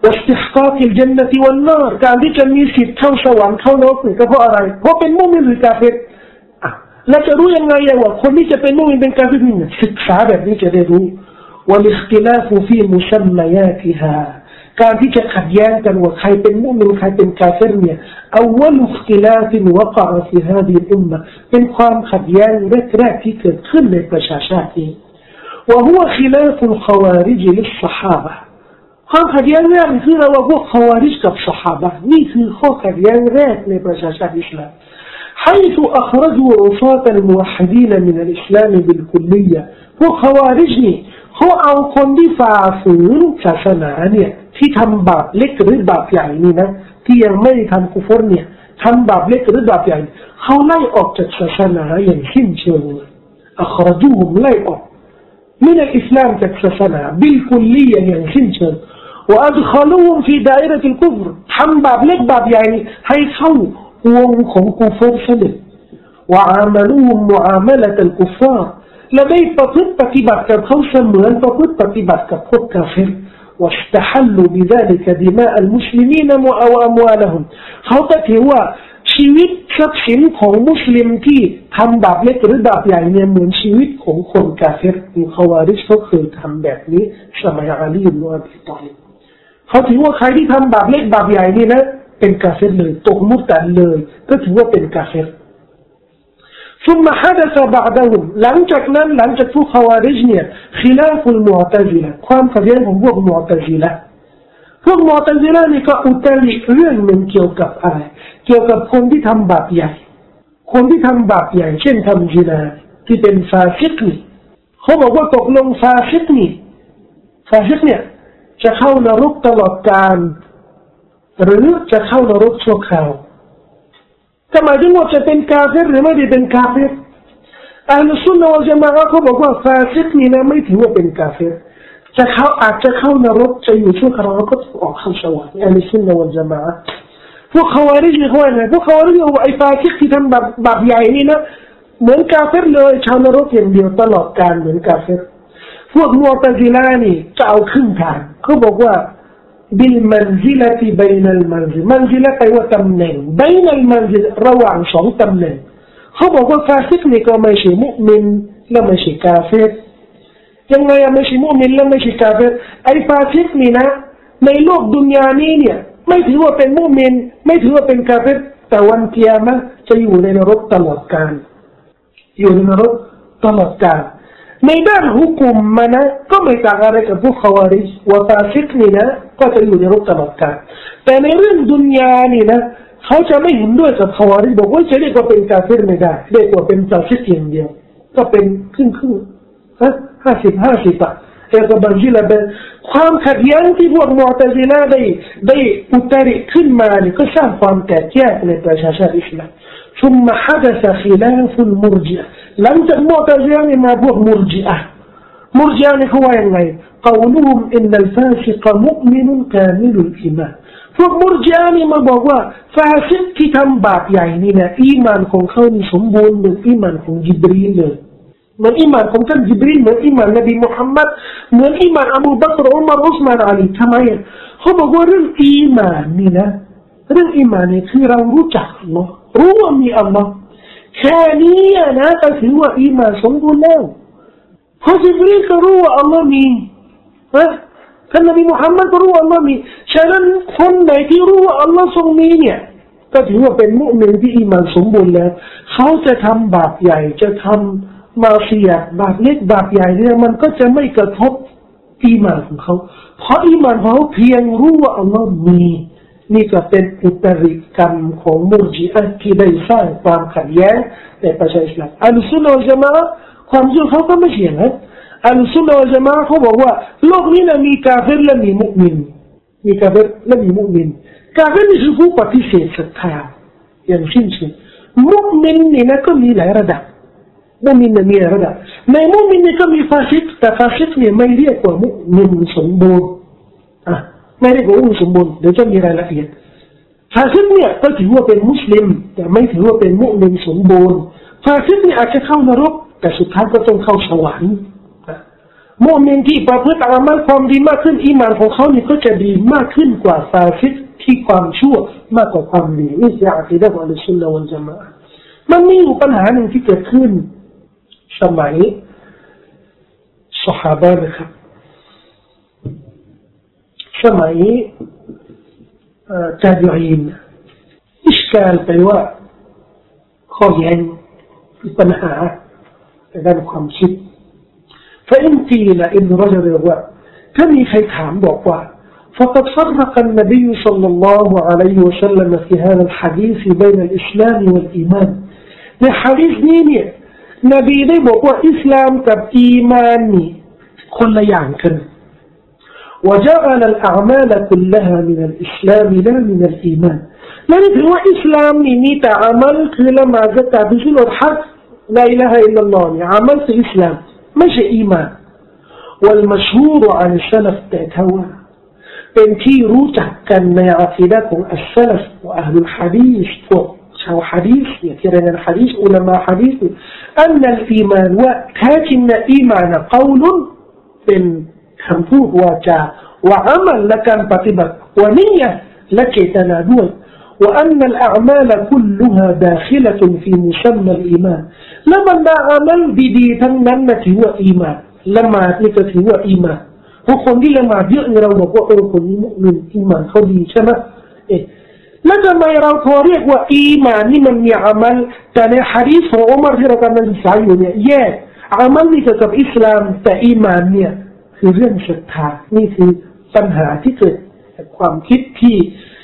واستحقاق الجنة والنار การที่จะมีสิทธิ์เข้าสวรรค์เข้านรกนี่ก็เพราะอะไรเพราะเป็นมุมินหรือกาเฟรแล้วจะรู้ยังไงว่าคนที่จะเป็นมุมินเป็นกาเฟรนี่ศึกษาแบบนี้จะได้รู้والاختلاف في مسمياتها การที่จะขัดแย้งกันว่าใครเป็นมุมินใครเป็นกาเฟรเนี่ยأول اختلاف وقع في هذه الأمة เป็นความขัดแย้งแรกๆที่เกิดขึ้นในประชาชาตินี้وهو خلاف الخوارج للصحابة ความขัดแย้งแรกคือเราว่าพวกคอวาริจกับซอฮาบะห์นี่คือข้อขัดแย้งแรกในประชาชาติอิสลาม حيث أخرجوا عصاة الموحدين من الإسلام بالكلية พวกคอวาริจนี่เขาเอาคนที่ฝ่าฝืนศาสนาเนี่ยที่ทำบาปเล็กหรือบาปใหญ่นี่นะที่ยังไม่ทำกุฟรเนี่ยทำบาปเล็กหรือบาปใหญ่เขาไล่ออกจากศาสนาอย่างสิ้นเชิงอัครจูฮุมไล่ออกمن الإسلام كالسنة بالكلية يعني سنشر وأدخلوهم في دائرة الكفر ทำบาปเล็กบาปใหญ่ให้เข้าวงของกุฟรซะเลย وعاملوهم معاملة الكفار และได้ประพฤติปฏิบัติกับเขาเสมือนประพฤติปฏิบัติกับพวกกาเฟร واستحلوا بذلك دماء المسلمين وأموالهم เขาก็ถือว่าชีวิตทรัพย์สินของมุสลิมที่ทำบาปเล็กหรือบาปใหญ่เนี่ยเหมือนชีวิตของคนกาเฟรมีคอวาริชเขาเคยทำแบบนี้สมัยอาลีอิบนุอับีฏอลิบเขาถือว่าใครที่ทำบาปเล็กบาปใหญ่นี่นะเป็นกาเฟรเลยตกมุตตัดเลยก็ถือว่าเป็นกาเฟรثم حدث بعدهم หลังจากนั้นหลังจากพวกคอวาริชเนี่ย خلاف المعتزلة ความขัดแย้งของพวกมุอ์ตะซิละห์พวกมุอ์ตะซิละห์นี่ก็อุตริเรื่องนึงเกี่ยวกับอะไรเกี่ยวกับคนที่ทำบาปใหญ่คนที่ทำบาปใหญ่เช่นทำซินาที่เป็นฟาซิกนี่เขาบอกว่าตกลงฟาซิกนี่ฟาซิกเนี่ยจะเข้านรกตลอดกาลหรือจะเข้านรกชั่วคราวก็หมายถึงว่าจะเป็นกาเฟรหรือไม่ได้เป็นกาเฟรอัลซุนนะวัลญะมาอะห์เขาบอกว่าฟาซิกนี่นะไม่ถือว่าเป็นกาเฟรจะเขาอาจจะเข้านรกจะอยู่ชั่วคราวก็ออกเข้าสวรรค์อัลซุนนะวัลญะมาอะห์พวกคอวาริจเขาว่าไงพวกคอวาริจเขาว่าไอ้ฟาซิกที่ทำบาปใหญ่นี่นะเหมือนกาเฟรเลยชาวนรกอย่างเดียวตลอดกาลเหมือนกาเฟรพวกมุอ์ตะซิละห์นี่จะเอาครึ่งทางเขาบอกว่าบิลมันซิละติบัยนัลมันซิลมันซิละแปลว่าตำแหน่งบัยนัลมันซิลระหว่างสองตำแหน่งเขาบอกว่าฟาซิกนี่ก็ไม่ใช่มุมินและไม่ใช่กาเฟรยังไงไม่ใช่มุมินและไม่ใช่กาเฟรไอ้ฟาซิกนี่นะในโลกดุนยานี้เนี่ยไม่ถือว่าเป็นมุมินไม่ถือว่าเป็นกาเฟรแต่วันกิยามะห์จะอยู่ในนรกตลอดกาลอยู่ในนรกตลอดกาลในด้านฮุกุมมันนะก็ไม่ต่างอะไรกับพวกคอวาริจว่าฟาซิกนี่นะก็จะอยู่ในนรกตลอดกาลแต่ในเรื่องดุนยานี่นะเขาจะไม่เห็นด้วยกับคอวาริจบอกว่าจะเรียกว่าเป็นกาเฟรไม่ได้เรียกว่าเป็นฟาซิกอย่างเดียวก็เป็นครึ่ง50-50อะแต่ก็บางทีละเป็นความขัดแย้งที่พวกมุอ์ตะซิละห์ได้อุตริขึ้นมานี่ก็สร้างความแตกแยกในประชาชาติอิสลามثم حدث خلاف المرجئة หลังจากมุอ์ตะซิละห์มาพวกมุรจิอะห์นี่เขาว่ายังไง قولهم إن الفاسق مؤمن كامل الإيمان พวกมุรจิอะห์นี่มาบอกว่าฟาซิกที่ทำบาปใหญ่นี่นะอีหม่านของเขานี่สมบูรณ์เหมือนอีหม่านของญิบรีลเลยเหมือนอีหม่านของท่านญิบรีลเหมือนอีหม่านนบีมุฮัมมัดเหมือนอีหม่านอบูบักรอุมัรอุสมานอาลีทำไมเขาบอกว่าเรื่องอีหม่านนี่นะเรื่องอีหม่านนี่คือเรารู้จักอัลลอฮ์รู้ว่ามีอัลลอฮ์แค่นี้นะก็ถือว่าอีหม่านสมบูรณ์แล้วเพราะญิบรีลก็รู้ว่าอัลลอฮ์มีท่านนบีมุฮัมมัดก็รู้ว่าอัลลอฮ์มีฉะนั้นคนไหนที่รู้ว่าอัลลอฮ์ทรงมีเนี่ยก็ถือว่าเป็นมุมินที่อีหม่านสมบูรณ์แล้วเขาจะทำบาปใหญ่จะทำมาเสียบาปเล็กบาปใหญ่เนี่ยมันก็จะไม่กระทบอีหม่านของเขาเพราะอีหม่านของเขาเพียงรู้ว่าอัลลอฮ์มีนี่ก็เป็นอุตริกรรมของมุรจิอะห์ที่ได้สร้างความขัดแย้งในประชาชนอัลซุนนะวัลญะมาอะห์ความจริงเขาก็ไม่เชื่อนะอัลซุนนะวัลญะมาอะห์เขาบอกว่าโลกนี้นะมีกาเฟรและมีมุมินมีกาเฟรและมีมุมินกาเฟรนี่คือผู้ปฏิเสธศรัทธาอย่างสิ้นเชิงมุมินนี่นะก็มีหลายระดับมุมินเนี่ยมีหลายระดับในมุมินนี่ก็มีฟาซิกแต่ฟาซิกเนี่ยไม่เรียกว่ามุมินสมบูรณ์ไม่เรียกว่ามุมินสมบูรณ์เดี๋ยวจะมีรายละเอียดฟาซิกเนี่ยก็ถือว่าเป็นมุสลิมแต่ไม่ถือว่าเป็นมุมินสมบูรณ์ฟาซิกเนี่ยอาจจะเข้านรกแต่สุดท้ายก็ต้องเข้าสวรรค์มุมินที่ประพฤติอามัลความดีมากขึ้นอีหม่านของเขานี่ก็จะดีมากขึ้นกว่าฟาซิกที่ความชั่วมากกว่าความดีนี่คืออะกีดะฮ์อัลซุนนะฮ์วัลญะมาอะฮ์มันมีอยู่ปัญหาหนึ่งที่เกิดขึ้นสมัยซอฮาบะห์นะครับสมัยตาบีอีนอิชกาลไปว่าข้อแย้งปัญหาในด้านความคิดفإن قيل إن رجل يقول كم يخيطهم بقوا فقد فرق النبي صلى الله عليه وسلم في هذا الحديث بين الإسلام والإيمان الحديث نيني نبيได้บอกว่าอิสลามกับอีมานนี่คนละอย่างกัน وجعل الأعمال كلها من الإسلام لا من الإيمان นั่นคือว่าอิสลามนี่มีแต่อามัลคือละหมาดซะกาตบิซิลฮัจญ์ลาอิลาฮะอิลลัลลอฮ์นี่อามัลคืออิสลามไม่ใช่อีมาน والمشهور عن السلف แต่ทว่าเป็นที่รู้จักกันในอะกีดะห์ของอัสซะลัฟและอะห์ลุลหะดีษพวกชาวหะดีษเนี่ยที่เรียนหะดีษอุลามะหะดีษอันนัลอีมานว่าแท้จริงนะอีมานกล่าวเป็นคำพูดวาจาและอามัลและการปฏิบัติและนิยะห์และเจตนาด้วยوأن الأعمال كلها داخلة في مسمى الإيمان لما نعمل بدي تنمت هو إيمان لما تلك هو إيمان وكون دي لما بيئن رو بقوا كون مؤمن إيمان خدي شما لما يروا طريق وإيمان من يعمل تاني حديث عمر في رقم السعيون يا عمل لك كإسلام تإيمانเนี่ยคือเรื่องศรัทธานี่คือปัญหาที่เกิดจากความคิดที่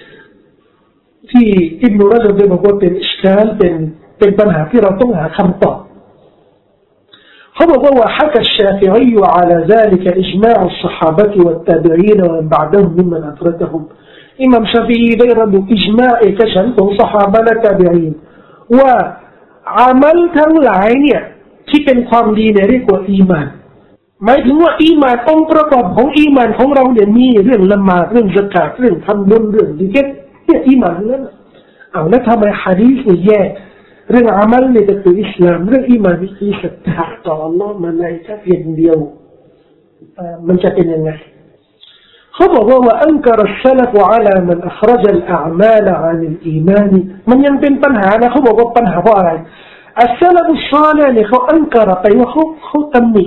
อิบนุรจบได้บอกว่าเป็นอิชกาลเป็นปัญหาที่เราต้องหาคำตอบเขาบอกว่าوحكى الشافعي على ذلك إجماع الصحابة والتابعين ومن بعدهم ممن أدركهم إمام الشافعيได้ระบุอิจมาเอกฉันท์ของซอฮาบะห์และตาบีอีนว่าอามัลทั้งหลายเนี่ยที่เป็นความดีเนี่ยเรียกว่าอีมานหมายถึงว่าอีมานองค์ประกอบของอีมานของเราเนี่ยมีเรื่องละหมาดเรื่องซะกาตเรื่องทำบุญเรื่องซิกรเนี่ยอีมานนั่นเอาแล้วทำไมหะดีษเนี่ยแยกเรื่องอามัลเนี่ยก็คืออิสลามเรื่องอีมานนี่คือศรัทธาต่ออัลลอฮ์มาในแค่เพียงเดียวมันจะเป็นยังไงเขาบอกว่าอันกรสลัฟعلى من أخرج الأعمال عن الإيمان มันยังเป็นปัญหานะเขาบอกว่าปัญหาเพราะอะไรอัสลัฟุศอลิห์เนี่ยเขาอันกรไปว่าเขาตำหนิ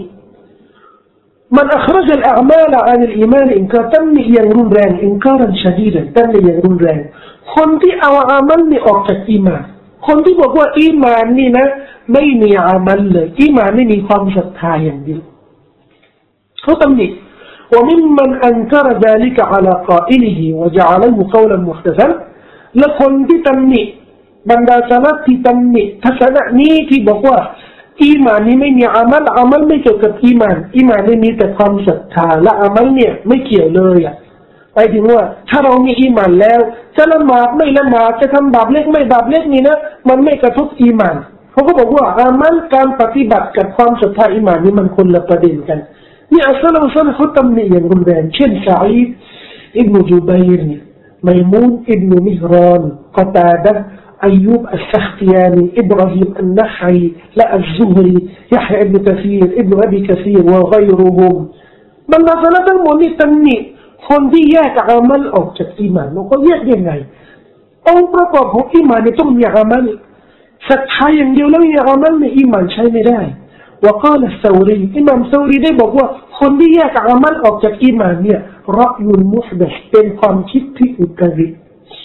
من أخرج الأعمال عن الإيمان إنكار تمني ينرون ران إنكارا شديدا تمني ينرون ران คนที่เอาอามัลนี่ออกจากอีหม่านคนที่บอกว่าอีหม่านนี่นะไม่มีอามัลเลยอีหม่านไม่มีความศรัทธาอย่างเดียวเขาตำหนิوممن أنكر ذلك على قائله وجعله قولا محدثا และคนที่ตำหนิบรรดาสลัฟที่ตำหนิทัศนะนี้ที่บอกว่าอีหม่านนี้ไม่มีอามัลไม่เกี่ยวกับอีหม่านนี่มีแต่ความศรัทธาและอามัลเนี่ยไม่เกี่ยวเลยไปถึงว่าถ้าเรามีอีหม่านแล้วจะละหมาดไม่ละหมาดจะทำบาปเล็กไม่บาปเล็กนี่นะมันไม่กระทบอีหม่านเขาก็บอกว่าอามัลการปฏิบัติกับความศรัทธาอีหม่านนี่มันคนละประเด็นกันนี่อัสลัฟเขาตำหนิอย่างรุนแรงเช่นซะอีดอิบนุจุบัยรมัยมูนอิบนุมิฮรานกอตาดะห์أيوب السختياني إبراهيم النخعي لا الزهري يحيى ابن كثير ابن أبي كثير وغيرهم من نظرة المؤمن تنمي คนที่แยกอามัลออกจากอีหม่านเราก็แยกยังไงองค์ประกอบของอีหม่านเนี่ยต้องมีอามัลศรัทธาอย่างเดียวแล้วมีอามัลในอีหม่านใช้ไม่ได้وقال الثوري إمام ثوريได้บอกว่าคนที่แยกอามัลออกจากอีหม่านเนี่ยรอยุลมุฮดัธเป็นความคิดที่อุตริ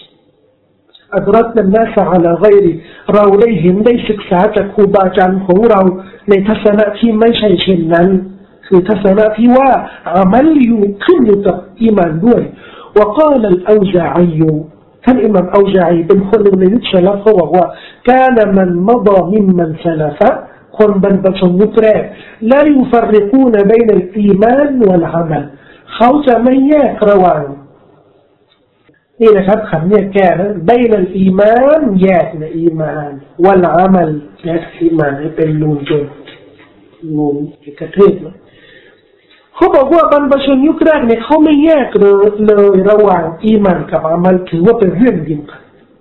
أدركنا الناس على غيره เราได้เห็นได้ศึกษาจากครูบาอาจารย์ของเราในทัศนะที่ไม่ใช่เช่นนั้นคือทัศนะที่ว่าอามัลอยู่ขึ้นอยู่กับอีหม่านด้วย وقال الأوزاعي ท่านอิหม่ามอัลซาอีเป็นคนหนึ่งในยุคสลัฟเขาบอกว่า كان من مضى ممن سلف คนบรรพชนยุคแรก لا يفرقون بين الإيمان والعمل เขาจะไม่แยกระหว่างนี่นะครับคำเนี่ยแก้นะใบนัลอีมานแยกในอีมานวัลอามัลแยกอีมานให้เป็นนูนจนนูนกระเทศนะเขาบอกว่าบรรพชนยุคแรกเนี่ยเขาไม่แยกเลยระหว่างอีมานกับอามัลถือว่าเป็นเรื่องเดียวกัน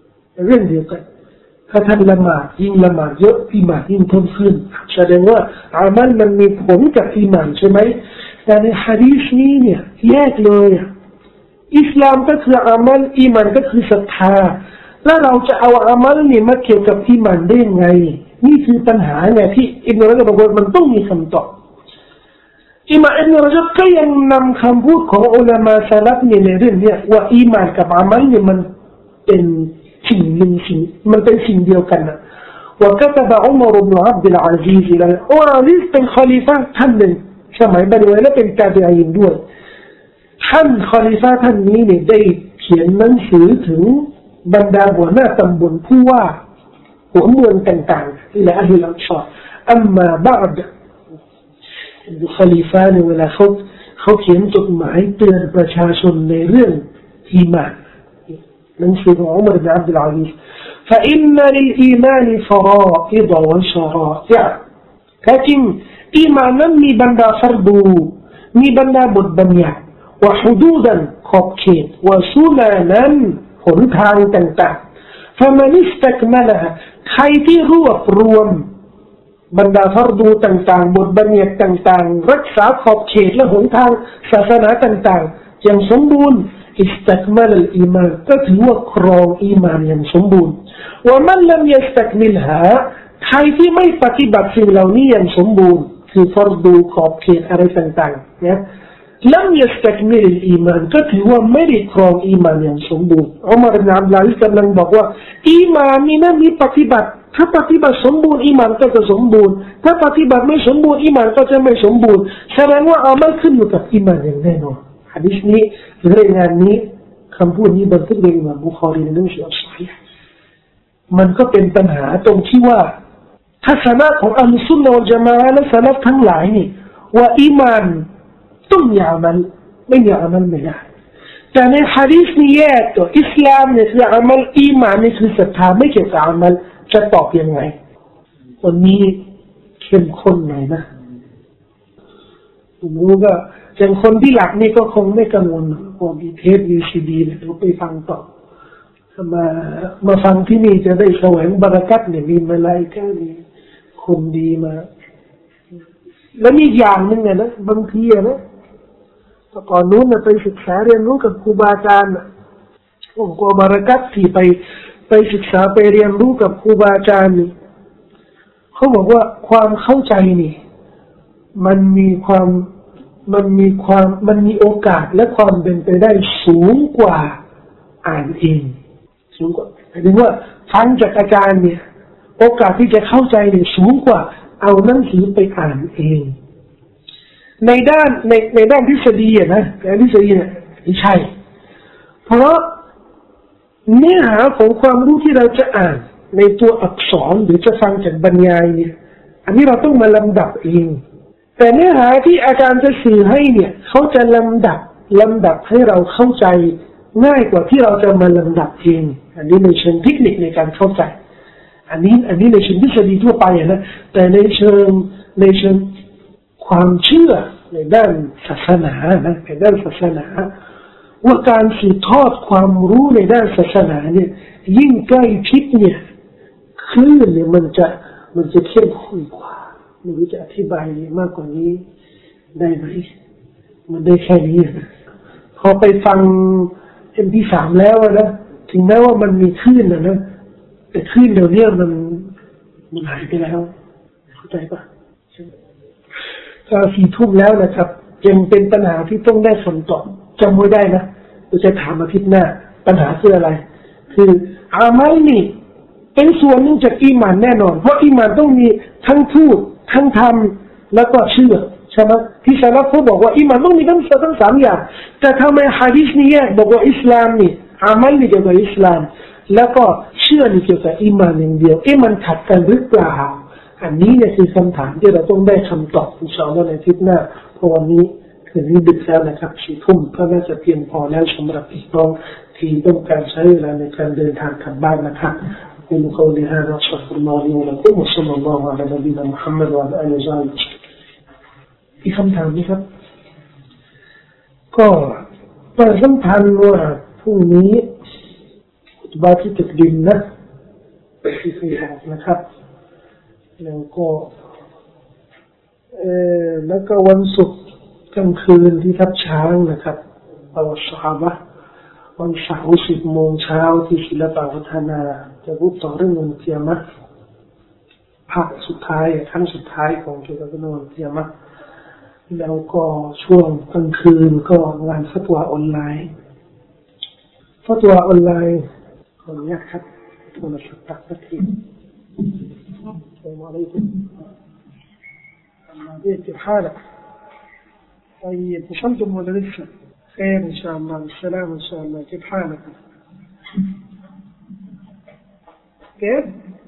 ถ้าท่านละหมาดยิ่งละหมาดเยอะอีมานยิ่งเพิ่มขึ้นแสดงว่าอามัลมันมีผลกับอีมานใช่ไหมแต่ในหะดีษนี้เนี่ยแยกเลยอิสลามก็คืออามัลอีมานก็คือศรัทธาแล้วเราจะเอาอามัลนี่มาเกี่ยวกับอีมานได้ยังไงนี่คือปัญหาเนี่ยที่อิบนุรอญะบบอกว่ามันต้องมีคำตอบอิหม่ามอิบนุรอญะบก็ยังนำคำพูดของอุลามะซะลัฟในเรื่องนี้ว่าอีมานกับอามัลเนี่ยมันเป็นสิ่งหนึ่งสิ่งมันเป็นสิ่งเดียวกันนะوكتب عمر بن عبد العزيز إلى عمرเป็นคอลิฟะห์ท่านหนึ่งสมัยบันไว้และเป็นตาบิอีนด้วยท่านคอลิฟะห์ท่านนี้เนี่ยได้เขียนหนังสือถึงบรรดาหัวหน้าตำบลผู้ว่าหัวเมืองต่างๆและอัลลัมชออัมมาบะดคอลิฟะห์เนี่ยเวลาเขาเขียนจดหมายเตือนประชาชนในเรื่องอีหม่านหนังสือของอุมัรบินอับดุลอาซีซفإن للإيمان فرائض وشرائع แท้จริงอีหม่านนั้นมีบรรดาฟัรดูมีบรรดาบทบัญญัติวะฮุดูดันขอบเขตวะซุนานันหนทางต่างๆ فمن استكملها ใครที่รวบรวมบรรดาฟัรดูต่างๆบทบัญญัติต่างๆรักษาขอบเขตและหนทางศาสนาต่างๆอย่างสมบูรณ์استكمال الإيمان ก็ถือว่าครองอีมานอย่างสมบูรณ์ว่ามันلم يستكملها ใครที่ไม่ปฏิบัติสิ่งเหล่านี้อย่างสมบูรณ์คือฟัรดูขอบเขตอะไรต่างๆเนี่ยلم يستكمل الإيمان ก็ถือว่าไม่ได้ครองอีมานอย่างสมบูรณ์อุมัร บิน อับดุลอาซิซกำลังบอกว่าอีมานนี่นะมีปฏิบัติถ้าปฏิบัติสมบูรณ์อีมานก็จะสมบูรณ์ถ้าปฏิบัติไม่สมบูรณ์อีมานก็จะไม่สมบูรณ์แสดงว่าอามัลขึ้นอยู่กับอีมานอย่างแน่นอนหะดีษนี้เรื่องงานนี้คำพูดนี้บันทึกโดยอิหม่ามบุคอรีในหนังสืออัศฮีฮ์มันก็เป็นปัญหาตรงที่ว่าทัศนะของอัลลอฮฺซุนนะวัลญะมาอะฮ์และซะลัฟทั้งหลายนี่ว่าอีมานต้องมีอามัลไม่มีอามัลไม่ได้แต่ในหะดีษนี้แยกตัวอิสลามเนี่ยคืออามัลอีมานนี่คือศรัทธาไม่เกี่ยวกับอามัลจะตอบยังไงวันนี้เข้มข้นหน่อยนะผมรู้ก็อย่างคนที่หลักนี่ก็คงไม่กังวลพอมีเทปมีซีดีเนี่ยเราไปฟังต่อมาฟังที่นี่จะได้แสวงบารอกัตเนี่ยมีมาลาอิกะฮ์มีคนดีมาแล้วมีอย่างนึงเนี่ยนะบางทีนะก่อนนู้นไปศึกษาเรียนรู้กับครูบาอาจารย์ผมก็บารอกัตที่ไปศึกษาไปเรียนรู้กับครูบาอาจารย์นี่เขาบอกว่าความเข้าใจนี่มันมีโอกาสและความเป็นไปได้สูงกว่าอ่านเองสูงกว่าหมายถึงว่าฟังจากอาจารย์เนี่ยโอกาสที่จะเข้าใจเนี่ยสูงกว่าเอาหนังสือไปอ่านเองในด้านทฤษฎีนะในทฤษฎีเนี่ยไม่ใช่เพราะเนื้อหาของความรู้ที่เราจะอ่านในตัวอักษรหรือจะฟังจากบรรยายเนี่ยอันนี้เราต้องมาลำดับเองแต่เนื้อหาที่อาจารย์จะสื่อให้เนี่ยเขาจะลำดับให้เราเข้าใจง่ายกว่าที่เราจะมาลำดับเองอันนี้ในเชิงเทคนิคในการเข้าใจอันนี้ในเชิงทฤษฎีทั่วไปนะแต่ในเชิงความเชื่อในด้านศาสนานะในด้านศาสนาว่าการสืบทอดความรู้ในด้านศาสนาเนี่ยยิ่งใกล้ชิดเนี่ยคลื่นเนี่ยมันจะเข้มข้นกว่าไม่รู้จะอธิบายมากกว่านี้ได้ไหมมันได้แค่นี้พอไปฟังMP3 แล้วนะถึงแม้ว่ามันมีคลื่นนะแต่คลื่นเดี๋ยวนี้มันหายไปแล้วเข้าใจปะ4 ทุ่มแล้วนะครับยังเป็นปัญหาที่ต้องได้คำตอบจำไว้ได้นะเราจะถามอาทิตย์หน้าปัญหาคืออะไรคืออามัลนี่เป็นส่วนหนึ่งจากอีหม่านแน่นอนเพราะอีหม่านต้องมีทั้งพูดทั้งทำแล้วก็เชื่อใช่ไหมที่ซะลัฟเขาบอกว่าอีหม่านต้องมีทั้ง3อย่างแต่ทำไมหะดีษนี้บอกว่าอิสลามนี่อามัลนี่เกี่ยวกับอิสลามแล้วก็เชื่อนี่เกี่ยวกับอีหม่านอย่างเดียวมันขัดกันหรือเปล่าอันนี้เนี่ยคือคำถามที่เราต้องได้คำตอบอินชาอัลลอฮ์ในอาทิตย์หน้าเพราะวันนี้คืนนี้ดึกแล้วนะครับ4 ทุ่มก็น่าจะเพียงพอแล้วสำหรับพี่น้องที่ต้องการใช้เวลาในการเดินทางกลับบ้านนะครับأقول قولي هذا وأستغفر الله لي ولكم وصلى الله على نبينا محمد وعلى آله وصحبه มีคำถามไหมครับก็ประสัมพันธ์ว่าพรุ่งนี้คุตบะห์ที่ตักดิมนะที่เคยบอกนะครับแล้วก็วันศุกร์กลางคืนที่ทับช้างนะครับประวัติศาสตร์วันเสาร์10 โมงเช้าที่ศิลปวัฒนาจะพูดต่อเรื่องวันเกียรติภาคสุดท้ายครั้งสุดท้ายของเกี่ยวกับวันเกียรติแล้วก็ช่วงกลางคืนก็งานฟัตวาออนไลน์ขออนุญาตครับโทรศัพท์ตัดสักทีالسلام عليكم كيف حالك؟ طيب وصلتم ولا لسه؟ خير إن شاء الله بالسلامة إن شاء الله كيف حالك؟ كيف؟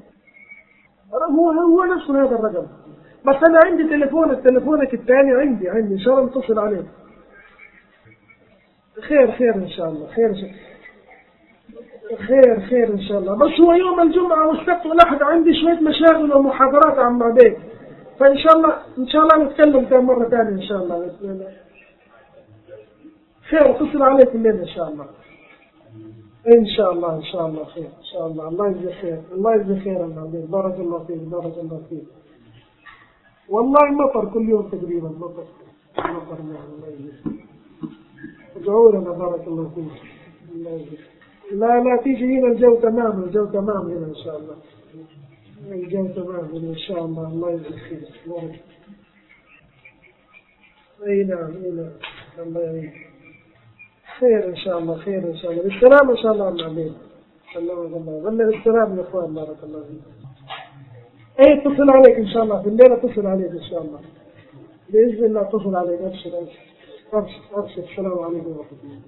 هو نفس هذا الرقم بس أنا عندي تلفونك الثاني عندي إن شاء الله نتصل عليه خير إن شاء الله خير إن شاء الله بس هو يوم الجمعة والسبت والأحد عندي شوية مشاغل ومحاضرات عم بعدين فإن شاء الله نتكلم كم مرة ثانية إن شاء الله خير اتصل عليك الليل إن شاء الله إن شاء الله خير إن شاء الله الله يجزي خير العظيم بارك الله فيك والله مطر كل يوم تقريبا مطر الله يجزي ادعوا لنا بارك الله فيك الله يجزي لا تيجي هنا الجو تمام هنا إن شاء الله الجو تمام هنا إن شاء الله الله يجزي خير أي نعم الله يعين خير إن شاء الله بالسلام إن شاء الله العظيم الله بالسلام يا إخوان بارك الله فيك أي اتصل عليك إن شاء الله في الليل اتصل عليك إن شاء الله بإذن الله اتصل عليك أبشر السلام عليكم ورحمة الله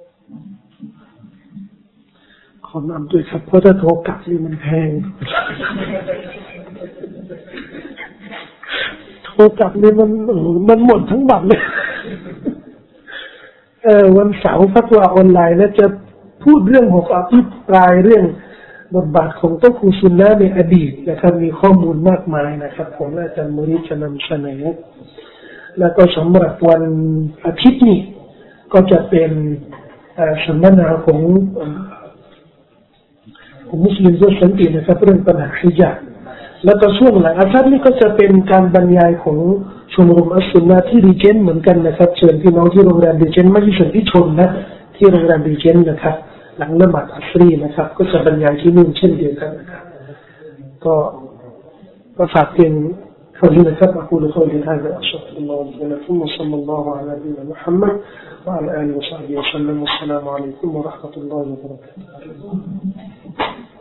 ขอนำด้วยครับเพราะถ้าโทรกลับนี่มันแพงโทรกลับนี่มันหมดทั้งบัตรเลยวันเสาร์ฟัตวาออนไลน์แล้วจะพูดเรื่องของอภิปรายเรื่องบทบาทของโต๊ะครูซุนนะในอดีตนะครับมีข้อมูลมากมายนะครับผมและอาจารย์มุริจะนำเสนอแล้วก็สำหรับวันอาทิตย์นี้ก็จะเป็นสัมมนาของมุสลิมด้วยสันตินะครับเรื่องปัญหาฮิญาบแล้วก็ช่วงหลังอาทิตย์นี้ก็จะเป็นการบรรยายของชมรมอัสซุนนะที่รีเจนเหมือนกันนะครับเชิญพี่น้องที่โรงแรมรีเจนไม่ใช่ส่วนที่ชนนะที่โรงแรมรีเจนนะครับหลังละหมาดอัสรีนะครับก็จะบรรยายที่นู่นเช่นเดียวกันนะครับก็ฝากเพียงเท่านี้นะครับأقول قولي هذا أستغفر الله لي ولكم وصلى الله على نبينا محمد وعلى آله وصحبه وسلم والسلام عليكم ورحمة الله وبركاته